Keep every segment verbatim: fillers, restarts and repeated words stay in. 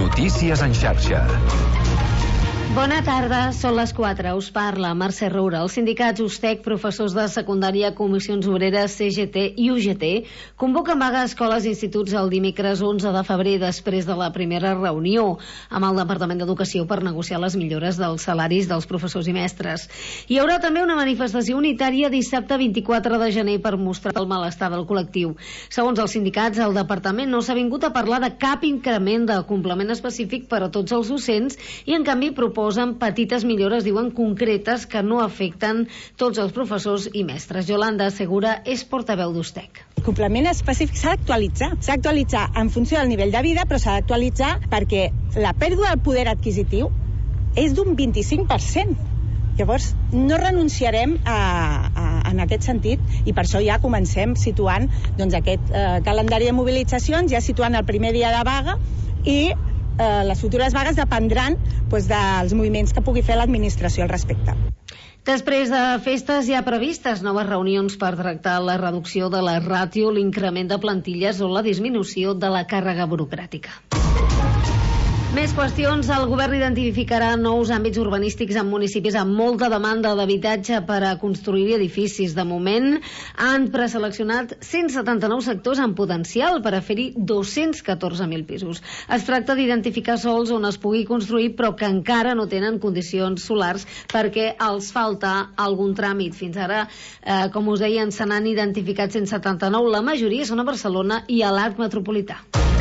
Notícies en xarxa. Bona tarda, són les quatre. Us parla Mercè Roura. Els sindicats U S T E C, professors de secundària, comissions obreres, C G T i U G T convoquen vaga a escoles i instituts el dimecres onze de febrer després de la primera reunió amb el Departament d'Educació per negociar les millores dels salaris dels professors i mestres. Hi haurà també una manifestació unitària dissabte vint-i-quatre de gener per mostrar el malestar del col·lectiu. Segons els sindicats, el Departament no s'ha vingut a parlar de cap increment de complement específic per a tots els docents i, en canvi, proposa posen petites millores, diuen, concretes que no afecten tots els professors i mestres. Yolanda Segura és portaveu d'U S T E C. El complement específic s'ha d'actualitzar. S'ha d'actualitzar en funció del nivell de vida, però s'ha d'actualitzar perquè la pèrdua del poder adquisitiu és d'un vint-i-cinc per cent. Llavors, no renunciarem a, a, en aquest sentit i per això ja comencem situant doncs, aquest eh, calendari de mobilitzacions, ja situant el primer dia de vaga i Eh, les futures vagues dependran doncs, dels moviments que pugui fer l'administració al respecte. Després de festes hi ha previstes noves reunions per tractar la reducció de la ràtio, l'increment de plantilles o la disminució de la càrrega burocràtica. Més qüestions. El govern identificarà nous àmbits urbanístics en municipis amb molta demanda d'habitatge per a construir edificis. De moment han preseleccionat cent setanta-nou sectors amb potencial per a fer-hi dos-cents catorze mil pisos. Es tracta d'identificar sols on es pugui construir però que encara no tenen condicions solars perquè els falta algun tràmit. Fins ara, eh, com us deien, se n'han identificat cent setanta-nou. La majoria són a Barcelona i a l'Arc Metropolità.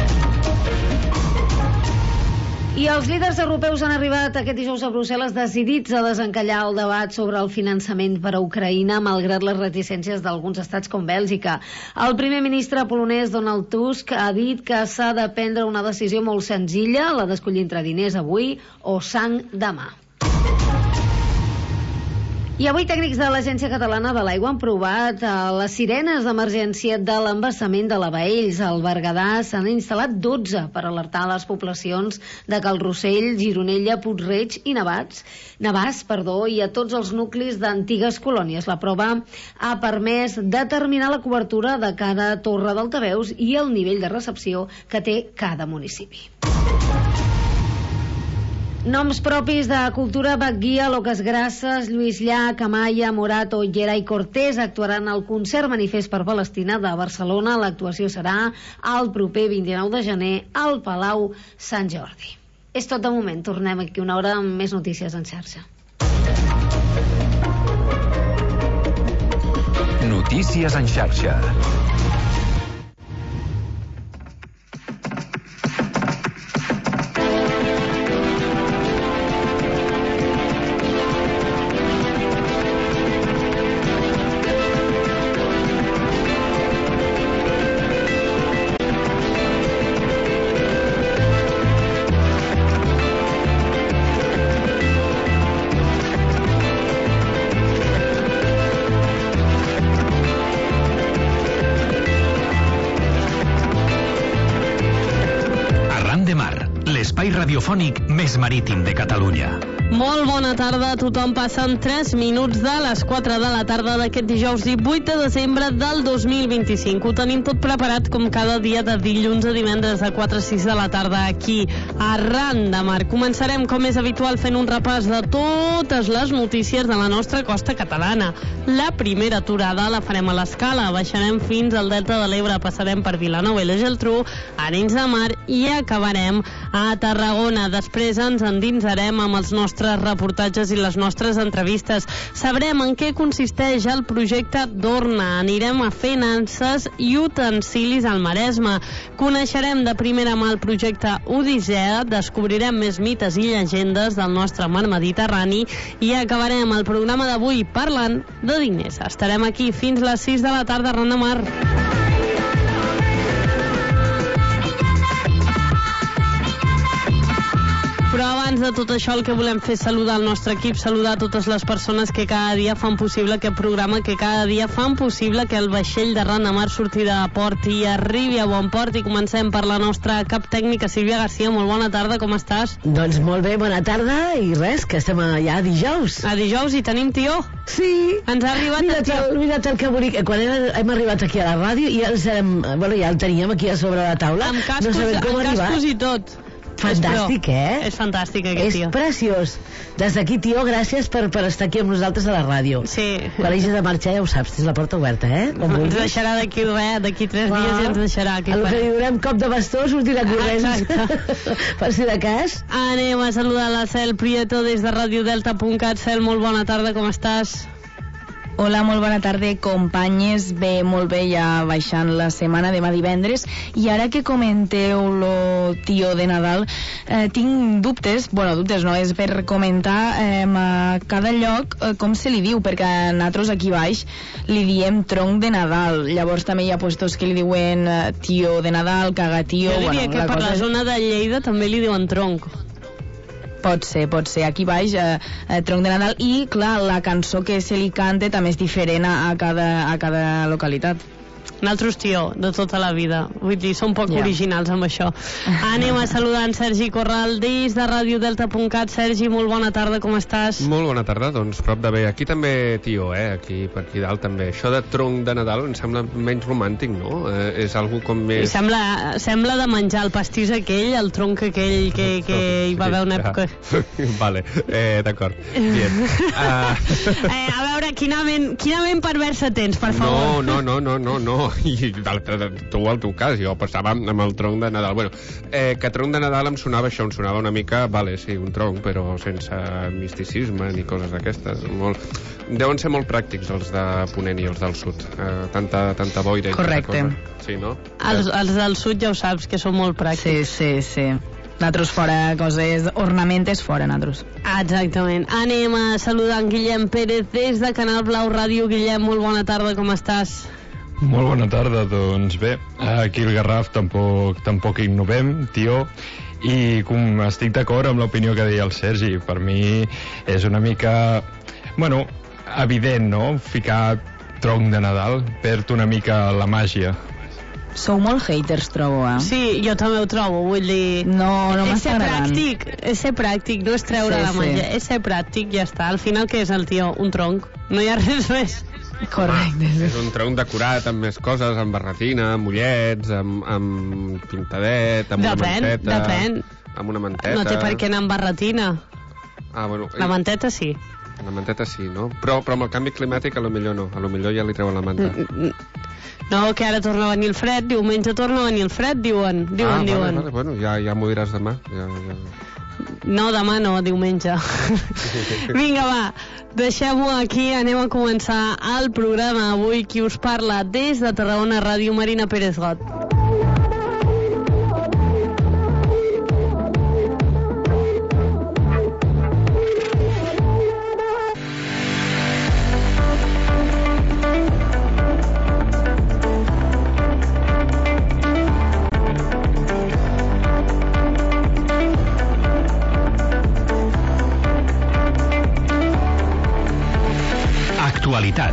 I els líders europeus han arribat aquest dijous a Brussel·les decidits a desencallar el debat sobre el finançament per a Ucraïna, malgrat les reticències d'alguns estats com Bèlgica. El primer ministre polonès Donald Tusk ha dit que s'ha de prendre una decisió molt senzilla, la d'escollir entre diners avui o sang demà. I avui tècnics de l'Agència Catalana de l'Aigua han provat les sirenes d'emergència de l'embassament de la Baells. Al Berguedà s'han instal·lat dotze per alertar les poblacions de Cal Rossell, Gironella, Puig-reig i Navàs, Navàs perdó, i a tots els nuclis d'antigues colònies. La prova ha permès determinar la cobertura de cada torre d'altaveus i el nivell de recepció que té cada municipi. Noms propis de cultura: Baguia, Loques Grasses, Lluís Llach, Amaya, Morato i Gerai Cortés actuaran al concert Manifest per Palestina de Barcelona. L'actuació serà el proper vint-i-nou de gener al Palau Sant Jordi. És tot de moment. Tornem aquí una hora amb més notícies en xarxa. Notícies en xarxa. L'espai radiofònic més marítim de Catalunya. Molt bona tarda a tothom. Passen tres minuts de les quatre de la tarda d'aquest dijous divuit de desembre del dos mil vint-i-cinc. Ho tenim tot preparat com cada dia de dilluns a divendres de quatre a sis de la tarda aquí a Arran de Mar. Començarem, com és habitual, fent un repàs de totes les notícies de la nostra costa catalana. La primera aturada la farem a l'Escala. Baixarem fins al Delta de l'Ebre, passarem per Vilanova i la Geltrú, Arenys de Mar i acabarem a Tarragona. Després ens endinsarem amb els nostres reportatges i les nostres entrevistes. Sabrem en què consisteix el projecte Dorna. Anirem a fer nanses i utensilis al Maresme. Coneixerem de primera mà el projecte Odissea, descobrirem més mites i llegendes del nostre mar Mediterrani i acabarem el programa d'avui parlant de diners. Estarem aquí fins les sis de la tarda a Arran de Mar. Però abans de tot això el que volem fer és saludar el nostre equip, saludar totes les persones que cada dia fan possible aquest programa, que cada dia fan possible que el vaixell de Arran de Mar surti de port i arribi a bon port. I comencem per la nostra cap tècnica, Sílvia Garcia. Molt bona tarda, com estàs? Doncs molt bé, bona tarda i res, que estem ja a dijous. A dijous i tenim tió. Sí. Ens ha arribat mira't el tió. El, mira't el que bonic. Quan hem, hem arribat aquí a la ràdio i ja, hem, bueno, ja el teníem aquí a sobre la taula. Amb cascos, no sabem com amb arribar. cascos i tot. Fantàstic, eh? És fantàstic, aquest És tio. preciós. Des d'aquí, tio, gràcies per, per estar aquí amb nosaltres a la ràdio. Sí. Quan hagis de marxar, ja ho saps, tens la porta oberta, eh? Com Ens vulguis. deixarà d'aquí res, d'aquí tres Va. dies i ens deixarà aquí. El que li donem cop de bastó sortirà corrents. Exacte. Per si de cas. Anem a saludar la Cel Prieto des de radiodelta punt cat. Cel, molt bona tarda, com estàs? Hola, molt bona tarda, companyes. Bé, molt bé, ja baixant la setmana, demà divendres. I ara que comenteu lo tio de Nadal, eh, tinc dubtes, bueno, dubtes no, és per comentar eh, a cada lloc eh, com se li diu, perquè nosaltres aquí baix li diem tronc de Nadal. Llavors també hi ha puestos que li diuen eh, tio de Nadal, cagatío... Jo diria bueno, que la per cosa la és- zona de Lleida també li diuen tronc. Pot ser, pot ser. Aquí baix, eh, eh, tronc de Nadal. I, clar, la cançó que se li canta també és diferent a, a, cada, a cada localitat. Nosaltres, tio, de tota la vida. Vull dir, som poc Ja. originals amb això. Anem a saludar en Sergi Corral des de radiodelta punt cat. Sergi, molt bona tarda, com estàs? Molt bona tarda, doncs prop de bé. Aquí també, tio, eh? Aquí, per aquí dalt també. Això de tronc de Nadal em sembla menys romàntic, no? Eh, és algo com I més... sembla, sembla de menjar el pastís aquell, el tronc aquell que, que hi va haver una època. Ja. Vale, eh, d'acord. Bien. Uh... Eh, a veure, quina ment, quina ment perversa tens, per favor. No, no, no, no, no, no. I tu al teu cas, jo passava amb el tronc de Nadal. Bueno, eh, que tronc de Nadal em sonava això, em sonava una mica, vale, sí, un tronc, però sense misticisme ni coses d'aquestes. Molt... Deuen ser molt pràctics els de Ponent i els del Sud. Eh, tanta, tanta boira i Correcte. tanta cosa. Sí, no? Els, els del sud ja ho saps, que són molt Sí, pràctics. sí, sí. Nosaltres fora coses, ornamentes fora, nosaltres. Exactament. Anem a saludar en Guillem Pérez des de Canal Blau Ràdio. Guillem, molt bona tarda, com estàs? Molt bona tarda, doncs bé, aquí al Garraf tampoc, tampoc innovem, tio, i com estic d'acord amb l'opinió que deia el Sergi, per mi és una mica, bueno, evident, no?, ficar tronc de Nadal, perd una mica la màgia. Sou molt haters, trobo, eh? Sí, jo també ho trobo, vull dir... No, no és m'està ser agradant. pràctic, és ser pràctic, no és treure Sí, la sí. màgia, és ser pràctic, ja està. Al final, què és el tio? Un tronc. No hi ha res més. Correcte. És un tronc decorat amb més coses, amb barretina, amb ullets, amb, amb pintadet, amb Depèn, una manteta... depèn. Amb una manteta... No té per què anar amb barretina. Ah, bueno, La manteta sí. La manteta sí, no? Però, però amb el canvi climàtic a lo millor no. A lo millor ja li treuen la manta. No, que ara torna a venir el fred, diumenge torna a venir el fred, diuen. Diuen, ah, vale, diuen. vale, bueno, ja, ja m'ho diràs demà. Ja, ja... No, demà no, diumenge. Vinga, va, deixem-ho aquí, anem a començar el programa. Avui qui us parla des de Tarragona Ràdio, Marina Pérez Got. Actualitat.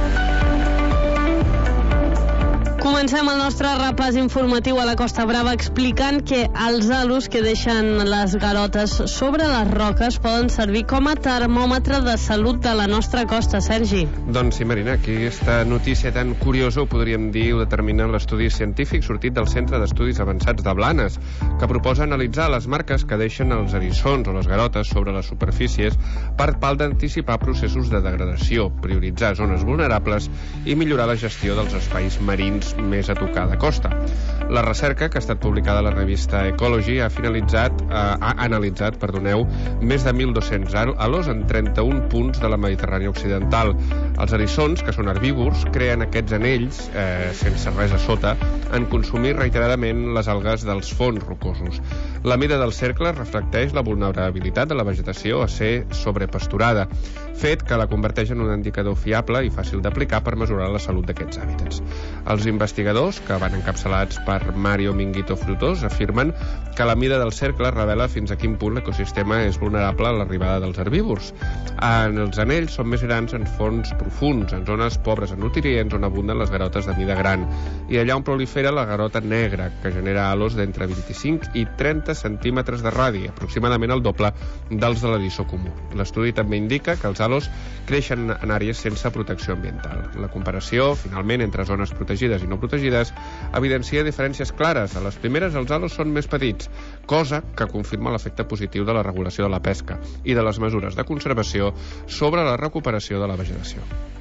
Comencem el nostre repàs informatiu a la Costa Brava explicant que els halos que deixen les garotes sobre les roques poden servir com a termòmetre de salut de la nostra costa, Sergi. Doncs sí, Marina, aquesta notícia tan curiosa, ho podríem dir, ho determina l'estudi científic sortit del Centre d'Estudis Avançats de Blanes, que proposa analitzar les marques que deixen els eriçons o les garotes sobre les superfícies per tal d'anticipar processos de degradació, prioritzar zones vulnerables i millorar la gestió dels espais marins més a tocar de costa. La recerca, que ha estat publicada a la revista Ecology, ha finalitzat, eh, ha analitzat, perdoneu, més de mil dos-cents halos en trenta-un punts de la Mediterrània occidental. Els eriçons, que són herbívors, creen aquests anells, eh, sense res a sota, en consumir reiteradament les algues dels fons rocosos. La mida del cercle reflecteix la vulnerabilitat de la vegetació a ser sobrepasturada, fet que la converteix en un indicador fiable i fàcil d'aplicar per mesurar la salut d'aquests hàbitats. Els investigadors, que van encapçalats per Mario Minguito Frutos, afirmen que la mida del cercle revela fins a quin punt l'ecosistema és vulnerable a l'arribada dels herbívors. En els anells són més grans en fons profuns, en zones pobres en nutrients on abunden les garotes de mida gran, i allà on prolifera la garota negra, que genera halos d'entre vint-i-cinc i trenta trenta centímetres de radi, aproximadament el doble dels de l'eriçó comú. L'estudi també indica que els halos creixen en àrees sense protecció ambiental. La comparació, finalment, entre zones protegides i no protegides, evidencia diferències clares. A les primeres, els halos són més petits, cosa que confirma l'efecte positiu de la regulació de la pesca i de les mesures de conservació sobre la recuperació de la vegetació.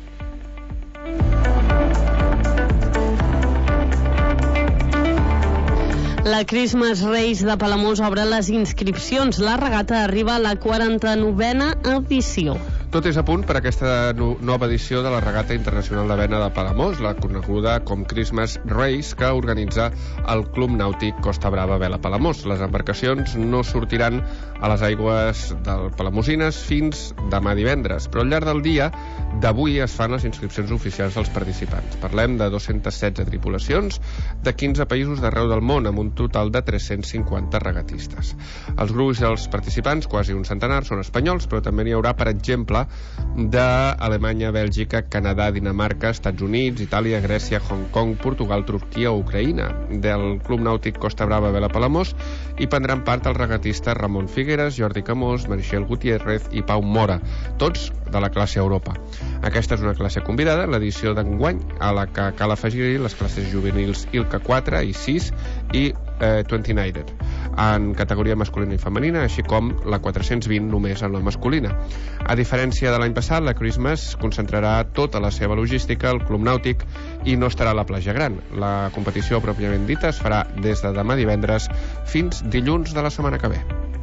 La Christmas Race de Palamós obre les inscripcions. La regata arriba a la quaranta-novena edició. Tot és a punt per a aquesta no, nova edició de la Regata Internacional de Vena de Palamós, la coneguda com Christmas Race, que organitza el Club Nàutic Costa Brava Vela Palamós. Les embarcacions no sortiran a les aigües del Palamosines fins demà divendres, però al llarg del dia d'avui es fan les inscripcions oficials dels participants. Parlem de dos-centes setze tripulacions de quinze països d'arreu del món, amb un total de tres-cents cinquanta regatistes. Els grups dels participants, quasi un centenar, són espanyols, però també n'hi haurà, per exemple, d'Alemanya, Bèlgica, Canadà, Dinamarca, Estats Units, Itàlia, Grècia, Hong Kong, Portugal, Turquia o Ucraïna. Del Club Nàutic Costa Brava Vela Palamós hi prendran part els regatistes Ramon Figueres, Jordi Camós, Meritxell Gutiérrez i Pau Mora, tots de la classe Europa. Aquesta és una classe convidada, l'edició d'enguany, a la que cal afegir les classes juvenils I L C A quatre i sis i eh, vint-i-nine en categoria masculina i femenina, així com la quatre-cents vint només en la masculina. A diferència de l'any passat, la Christmas concentrarà tota la seva logística al Club Nàutic i no estarà a la platja gran. La competició pròpiament dita es farà des de demà divendres fins dilluns de la setmana que ve.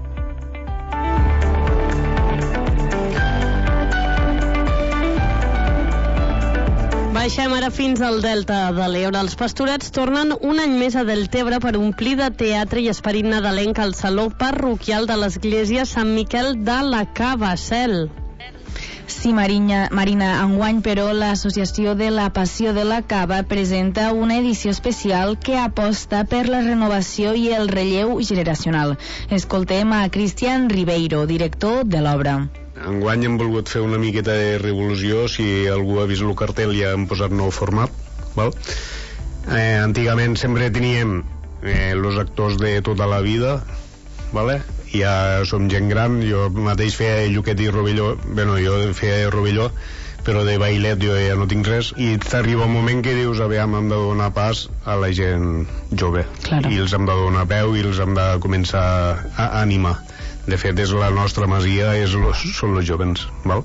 Baixem ara fins al Delta de l'Ebre. Els Pastorets tornen un any més a Deltebre per omplir de teatre i esperit nadalenc al Saló Parroquial de l'Església Sant Miquel de la Cabacel. Sí, Marina, Marina, enguany, però, l'Associació de la Passió de la Cava presenta una edició especial que aposta per la renovació i el relleu generacional. Escoltem a Cristian Ribeiro, director de l'obra. Enguany hem volgut fer una miqueta de revolució. Si algú ha vist el cartell ja hem posat nou format, val? Eh, antigament sempre teníem eh, els actors de tota la vida, vale? Ja som gent gran, jo mateix feia Lluquet i Rovelló, bueno, jo feia Rovelló, però de bailet jo ja no tinc res, i t'arriba un moment que dius, aviam, hem de donar pas a la gent jove, claro. I els hem de donar peu i els hem de començar a animar. De fet, és la nostra masia, és los, són els jovens, val?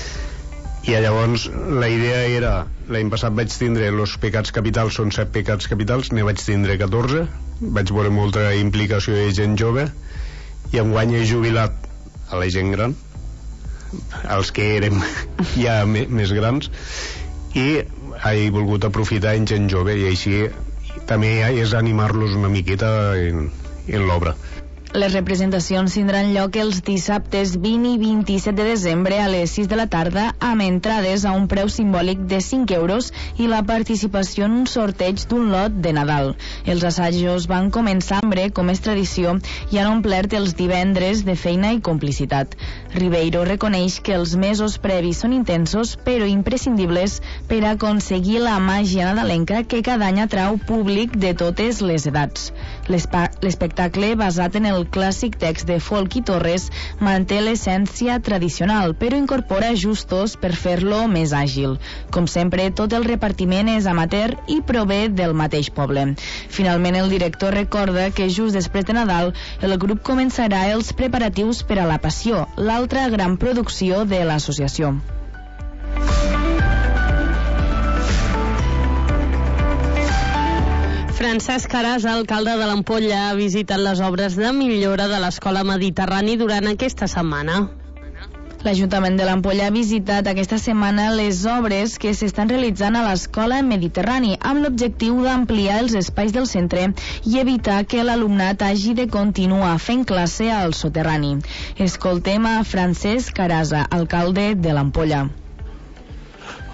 I llavors la idea era, l'any passat vaig tindre els pecats capitals, són set pecats capitals, ne vaig tindre catorze, vaig veure molta implicació de gent jove, i enguany he jubilat a la gent gran, els que érem ja més grans, i he volgut aprofitar en gent jove, i així també és animar-los una miqueta en, en l'obra. Les representacions tindran lloc els dissabtes vint i vint-i-set de desembre a les sis de la tarda, amb entrades a un preu simbòlic de cinc euros i la participació en un sorteig d'un lot de Nadal. Els assajos van començar amb hambre, com és tradició, i han omplert els divendres de feina i complicitat. Ribeiro reconeix que els mesos previs són intensos, però imprescindibles per aconseguir la màgia nadalenca que cada any atrau públic de totes les edats. L'espectacle, basat en el clàssic text de Folk i Torres, manté l'essència tradicional, però incorpora ajustos per fer-lo més àgil. Com sempre, tot el repartiment és amateur i prové del mateix poble. Finalment, el director recorda que just després de Nadal el grup començarà els preparatius per a la Passió, l'altra gran producció de l'associació. Francesc Carasa, alcalde de l'Ampolla, ha visitat les obres de millora de l'Escola Mediterrani durant aquesta setmana. L'Ajuntament de l'Ampolla ha visitat aquesta setmana les obres que s'estan realitzant a l'Escola Mediterrani amb l'objectiu d'ampliar els espais del centre i evitar que l'alumnat hagi de continuar fent classe al soterrani. Escoltem a Francesc Carasa, alcalde de l'Ampolla.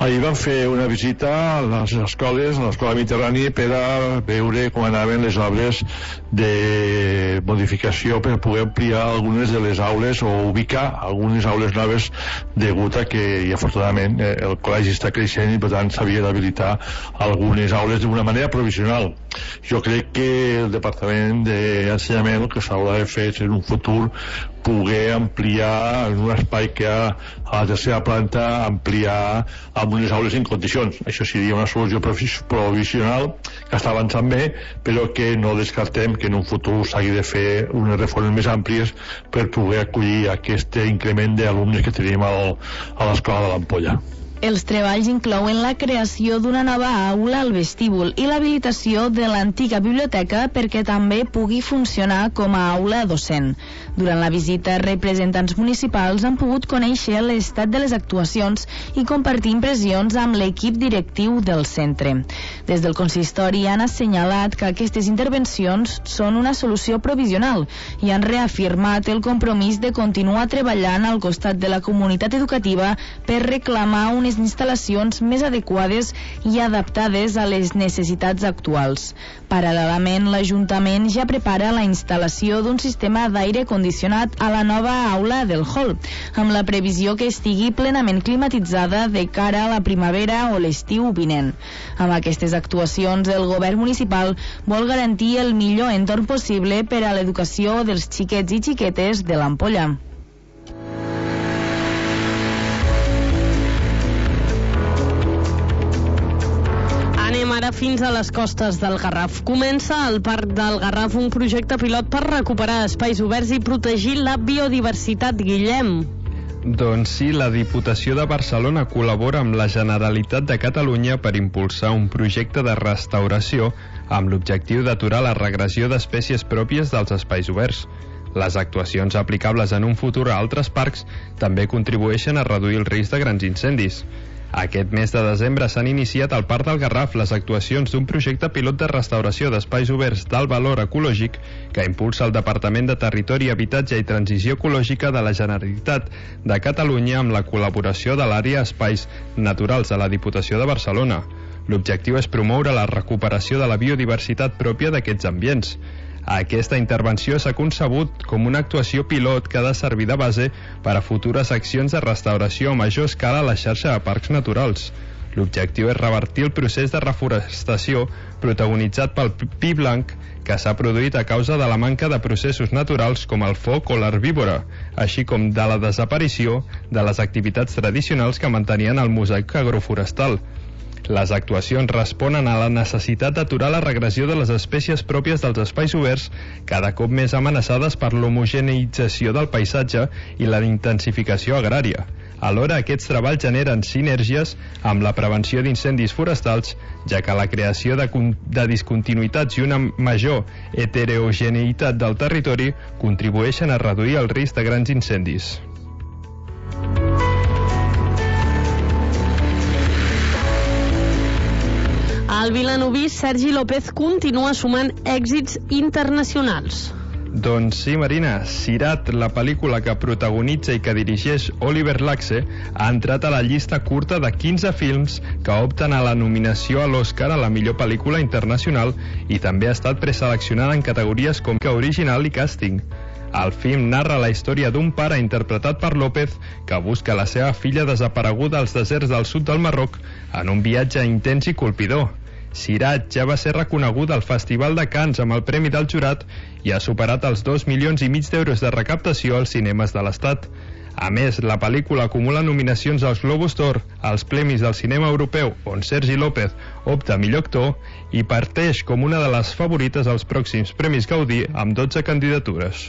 Ahir vam fer una visita a les escoles, a l'escola Mediterrani, per a veure com anaven les obres de modificació per poder ampliar algunes de les aules o ubicar algunes aules noves, degut a que, i afortunadament, el col·legi està creixent i per tant s'havia d'habilitar algunes aules d'una manera provisional. Jo crec que el Departament d'Ensenyament el que s'haurà de fer en un futur poder ampliar en un espai que ha a la tercera planta, ampliar amb unes aules en condicions. Això seria una solució provisional que està avançant bé, però que no descartem que en un futur s'hagi de fer unes reformes més àmplies per poder acollir aquest increment d'alumnes que tenim al, a l'escola de l'Ampolla. Els treballs inclouen la creació d'una nova aula al vestíbul i l'habilitació de l'antiga biblioteca perquè també pugui funcionar com a aula docent. Durant la visita, representants municipals han pogut conèixer l'estat de les actuacions i compartir impressions amb l'equip directiu del centre. Des del consistori han assenyalat que aquestes intervencions són una solució provisional i han reafirmat el compromís de continuar treballant al costat de la comunitat educativa per reclamar unes instal·lacions més adequades i adaptades a les necessitats actuals. Paral·lelament, l'Ajuntament ja prepara la instal·lació d'un sistema d'aire condicionat a la nova aula del hall, amb la previsió que estigui plenament climatitzada de cara a la primavera o l'estiu vinent. Amb aquestes actuacions, el govern municipal vol garantir el millor entorn possible per a l'educació dels xiquets i xiquetes de l'Ampolla. Anem ara fins a les costes del Garraf. Comença al Parc del Garraf un projecte pilot per recuperar espais oberts i protegir la biodiversitat. Guillem. Doncs sí, la Diputació de Barcelona col·labora amb la Generalitat de Catalunya per impulsar un projecte de restauració amb l'objectiu d'aturar la regressió d'espècies pròpies dels espais oberts. Les actuacions aplicables en un futur a altres parcs també contribueixen a reduir el risc de grans incendis. Aquest mes de desembre s'han iniciat al Parc del Garraf les actuacions d'un projecte pilot de restauració d'espais oberts d'alt valor ecològic que impulsa el Departament de Territori, Habitatge i Transició Ecològica de la Generalitat de Catalunya amb la col·laboració de l'àrea Espais Naturals de la Diputació de Barcelona. L'objectiu és promoure la recuperació de la biodiversitat pròpia d'aquests ambients. Aquesta intervenció s'ha concebut com una actuació pilot que ha de servir de base per a futures accions de restauració a major escala a la xarxa de parcs naturals. L'objectiu és revertir el procés de reforestació protagonitzat pel pi blanc que s'ha produït a causa de la manca de processos naturals com el foc o l'herbívora, així com de la desaparició de les activitats tradicionals que mantenien el mosaic agroforestal. Les actuacions responen a la necessitat d'aturar la regressió de les espècies pròpies dels espais oberts, cada cop més amenaçades per l'homogeneïtzació del paisatge i la intensificació agrària. Alhora, aquests treballs generen sinergies amb la prevenció d'incendis forestals, ja que la creació de, de discontinuïtats i una major heterogeneïtat del territori contribueixen a reduir el risc de grans incendis. El vilanoví Sergi López continua sumant èxits internacionals. Doncs sí, Marina, Sirat, la pel·lícula que protagonitza i que dirigeix Oliver Laxe, ha entrat a la llista curta de quinze films que opten a la nominació a l'Oscar a la millor pel·lícula internacional i també ha estat preseleccionada en categories com que original i càsting. El film narra la història d'un pare interpretat per López que busca la seva filla desapareguda als deserts del sud del Marroc en un viatge intens i colpidor. Sirat ja va ser reconegut al Festival de Cannes amb el Premi del Jurat i ha superat els dos milions i mig d'euros de recaptació als cinemes de l'Estat. A més, la pel·lícula acumula nominacions als Globus d'Or, als Premis del Cinema Europeu, on Sergi López opta a millor actor, i parteix com una de les favorites als pròxims Premis Gaudí amb dotze candidatures.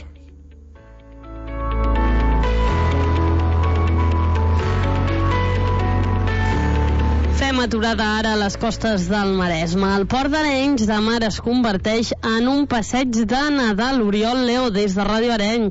Fem aturada ara a les costes del Maresme. El Port d'Arenys de Mar es converteix en un passeig de Nadal. Oriol Leo, des de Ràdio Arenys.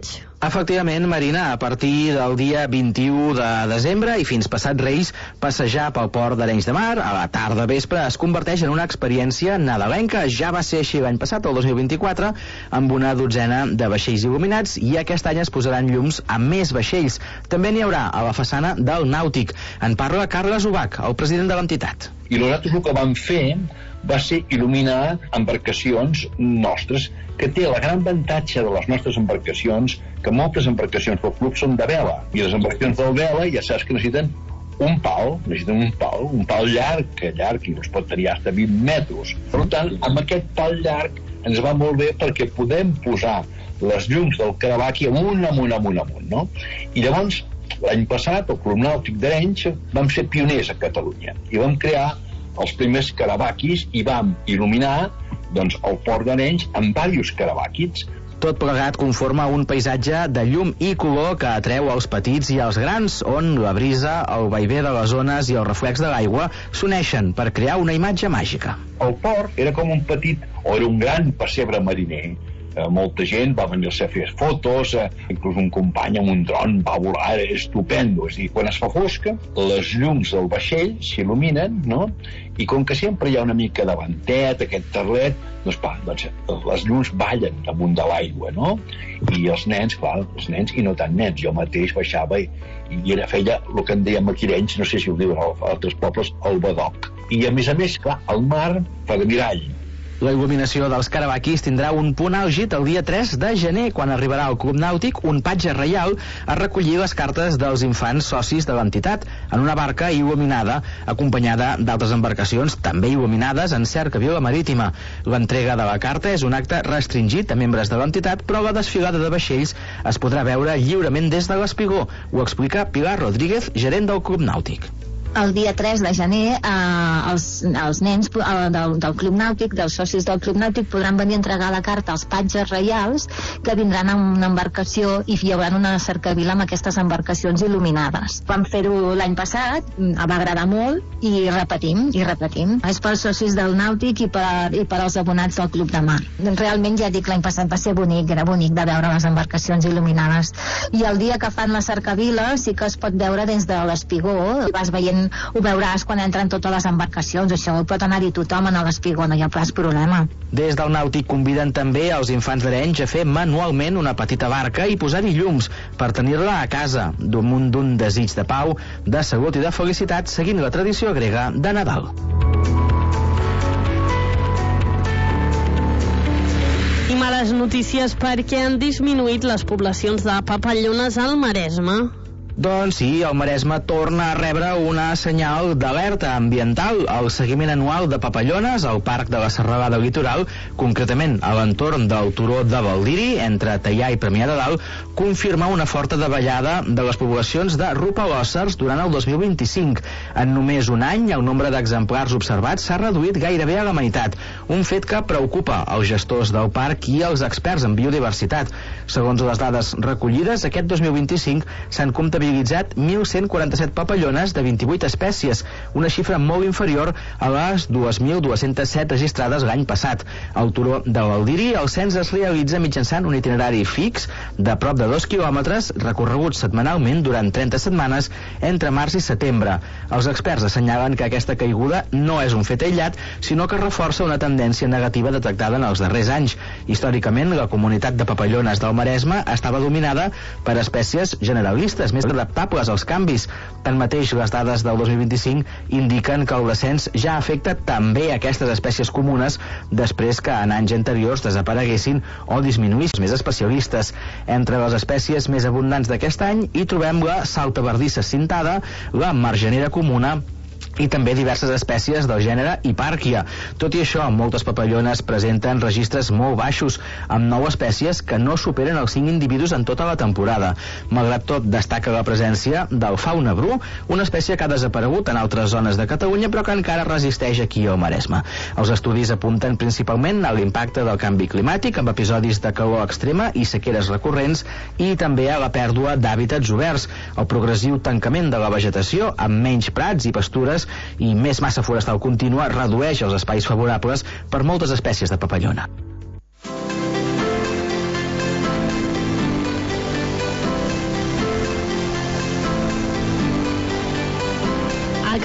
Efectivament, Marina, a partir del dia vint-i-u de desembre i fins passat Reis, passejar pel port d'Arenys de Mar a la tarda vespre es converteix en una experiència nadalenca. Ja va ser així l'any passat, el dos mil vint-i-quatre, amb una dotzena de vaixells il·luminats, i aquest any es posaran llums a més vaixells. També n'hi haurà a la façana del Nàutic. En parla Carles Ubach, el president de l'entitat. I nosaltres el que vam fer va ser il·luminar embarcacions nostres, que té el gran avantatge de les nostres embarcacions, que moltes embarcacions pel club són de vela, i les embarcacions de vela ja saps que necessiten un pal, necessiten un pal, un pal llarg, que llarg, i els pot tenir fins a vint metres. Per tant, amb aquest pal llarg ens va molt bé perquè podem posar les llums del Caravaggio amunt, amunt, amunt, amunt, no? I llavors, l'any passat, el Club Nàutic d'Arenys, vam ser pioners a Catalunya, i vam crear els primers Caravaggis i vam il·luminar doncs, el port d'Arenys amb diversos Caravaggis. Tot plegat conforma un paisatge de llum i color que atreu els petits i els grans, on la brisa, el vaivé de les ones i el reflex de l'aigua s'uneixen per crear una imatge màgica. El port era com un petit, o era un gran pessebre mariner. Eh, molta gent va venir-se a fer fotos, eh, inclús un company amb un dron va volar, era estupendo. És a dir, quan es fa fosca, les llums del vaixell s'il·luminen, no? I com que sempre hi ha una mica de ventet, aquest terlet, doncs, pa, doncs les llums ballen damunt de l'aigua, no? I els nens, clar, els nens, i no tant nens, jo mateix baixava i, i era feia el que en dèiem aquí a Arenys, no sé si ho diuen a altres pobles, el badoc. I a més a més, clar, el mar fa de mirall. La il·luminació dels Caravaggis tindrà un punt àlgid el dia tres de gener, quan arribarà al Club Nàutic un patge reial a recollir les cartes dels infants socis de l'entitat en una barca il·luminada, acompanyada d'altres embarcacions també il·luminades en cerca vila marítima. L'entrega de la carta és un acte restringit a membres de l'entitat, però la desfilada de vaixells es podrà veure lliurement des de l'Espigó. Ho explica Pilar Rodríguez, gerent del Club Nàutic. El dia tres de gener eh, els, els nens eh, del, del Club Nàutic, dels socis del Club Nàutic, podran venir a entregar la carta als patges reials, que vindran amb una embarcació i hi haurà una cercavila amb aquestes embarcacions il·luminades. Vam fer-ho l'any passat, va agradar molt i repetim, i repetim. És pels socis del Nàutic i per, i per als abonats del Club de Mar. Realment, ja dic, l'any passat va ser bonic, era bonic de veure les embarcacions il·luminades. I el dia que fan la cercavila sí que es pot veure des de l'Espigó, vas veient, ho veuràs quan entren totes les embarcacions, això pot anar-hi tothom a l'Espigó, no hi ha pas problema. Des del Nàutic conviden també els infants d'Arenys a fer manualment una petita barca i posar-hi llums per tenir-la a casa, damunt d'un desig de pau, de salut i de felicitat, seguint la tradició grega de Nadal. I males notícies perquè han disminuït les poblacions de papallones al Maresme. Doncs sí, el Maresme torna a rebre una senyal d'alerta ambiental. El seguiment anual de papallones al Parc de la Serralada Litoral, concretament a l'entorn del turó de Baldiri, entre Teià i Premià de Dalt, confirma una forta davallada de les poblacions de rupalòssers durant el dos mil vint-i-cinc. En només un any, el nombre d'exemplars observats s'ha reduït gairebé a la meitat, un fet que preocupa els gestors del parc i els experts en biodiversitat. Segons les dades recollides, aquest dos mil vint-i-cinc s'han comptabilitzat mil cent quaranta-set papallones de vint-i-vuit espècies, una xifra molt inferior a les dos mil dues-centes set registrades l'any passat. Al turó de Baldiri, el cens es realitza mitjançant un itinerari fix de prop de dos quilòmetres, recorregut setmanalment durant trenta setmanes entre març i setembre. Els experts assenyalen que aquesta caiguda no és un fet aïllat, sinó que reforça una tendència negativa detectada en els darrers anys. Històricament, la comunitat de papallones del Maresme estava dominada per espècies generalistes, més adaptables als canvis. Tanmateix, les dades del dos mil vint-i-cinc indiquen que el descens ja afecta també aquestes espècies comunes després que en anys anteriors desapareguessin o disminuïssin. Més especialistes. Entre les espècies més abundants d'aquest any hi trobem la saltabardissa cintada, la margenera comuna i també diverses espècies del gènere Hipàrquia. Tot i això, moltes papallones presenten registres molt baixos, amb nou espècies que no superen els cinc individus en tota la temporada. Malgrat tot, destaca la presència del fauna bru, una espècie que ha desaparegut en altres zones de Catalunya, però que encara resisteix aquí al Maresme. Els estudis apunten principalment a l'impacte del canvi climàtic, amb episodis de calor extrema i sequeres recurrents, i també a la pèrdua d'hàbitats oberts, el progressiu tancament de la vegetació, amb menys prats i pastures i més massa forestal contínua redueix els espais favorables per moltes espècies de papallona.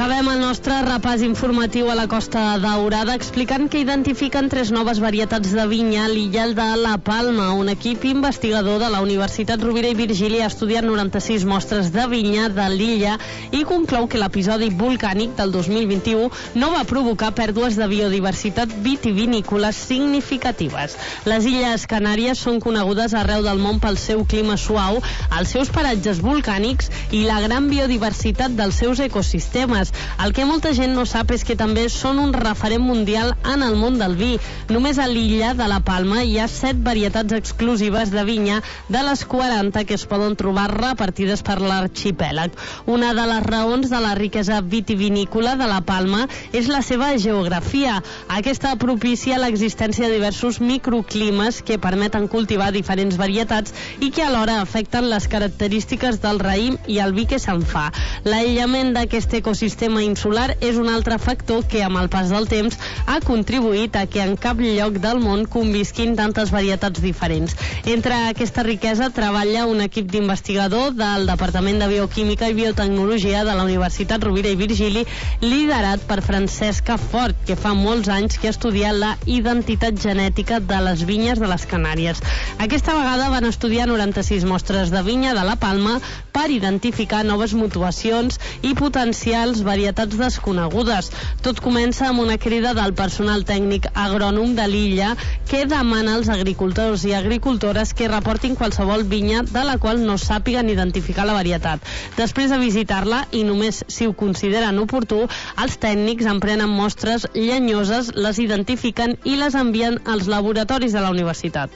Acabem el nostre repàs informatiu a la Costa Daurada explicant que identifiquen tres noves varietats de vinya a l'illa de La Palma. Un equip investigador de la Universitat Rovira i Virgili ha estudiat noranta-sis mostres de vinya de l'illa i conclou que l'episodi volcànic del dos mil vint-i-u no va provocar pèrdues de biodiversitat vitivinícola significatives. Les Illes Canàries són conegudes arreu del món pel seu clima suau, els seus paratges volcànics i la gran biodiversitat dels seus ecosistemes. El que molta gent no sap és que també són un referent mundial en el món del vi. Només a l'illa de La Palma hi ha set varietats exclusives de vinya de les quaranta que es poden trobar repartides per l'arxipèlag. Una de les raons de la riquesa vitivinícola de La Palma és la seva geografia. Aquesta propicia l'existència de diversos microclimes que permeten cultivar diferents varietats i que alhora afecten les característiques del raïm i el vi que se'n fa. L'aïllament d'aquest ecosistema sistema insular és un altre factor que amb el pas del temps ha contribuït a que en cap lloc del món convisquin tantes varietats diferents. Entre aquesta riquesa treballa un equip d'investigador del Departament de Bioquímica i Biotecnologia de la Universitat Rovira i Virgili, liderat per Francesca Fort, que fa molts anys que ha estudiat la identitat genètica de les vinyes de les Canàries. Aquesta vegada van estudiar noranta-sis mostres de vinya de La Palma per identificar noves mutuacions i potencials varietats desconegudes. Tot comença amb una crida del personal tècnic agrònom de l'illa que demana als agricultors i agricultores que reportin qualsevol vinya de la qual no sàpiguen identificar la varietat. Després de visitar-la, i només si ho consideren oportú, els tècnics en prenen mostres llenyoses, les identifiquen i les envien als laboratoris de la universitat.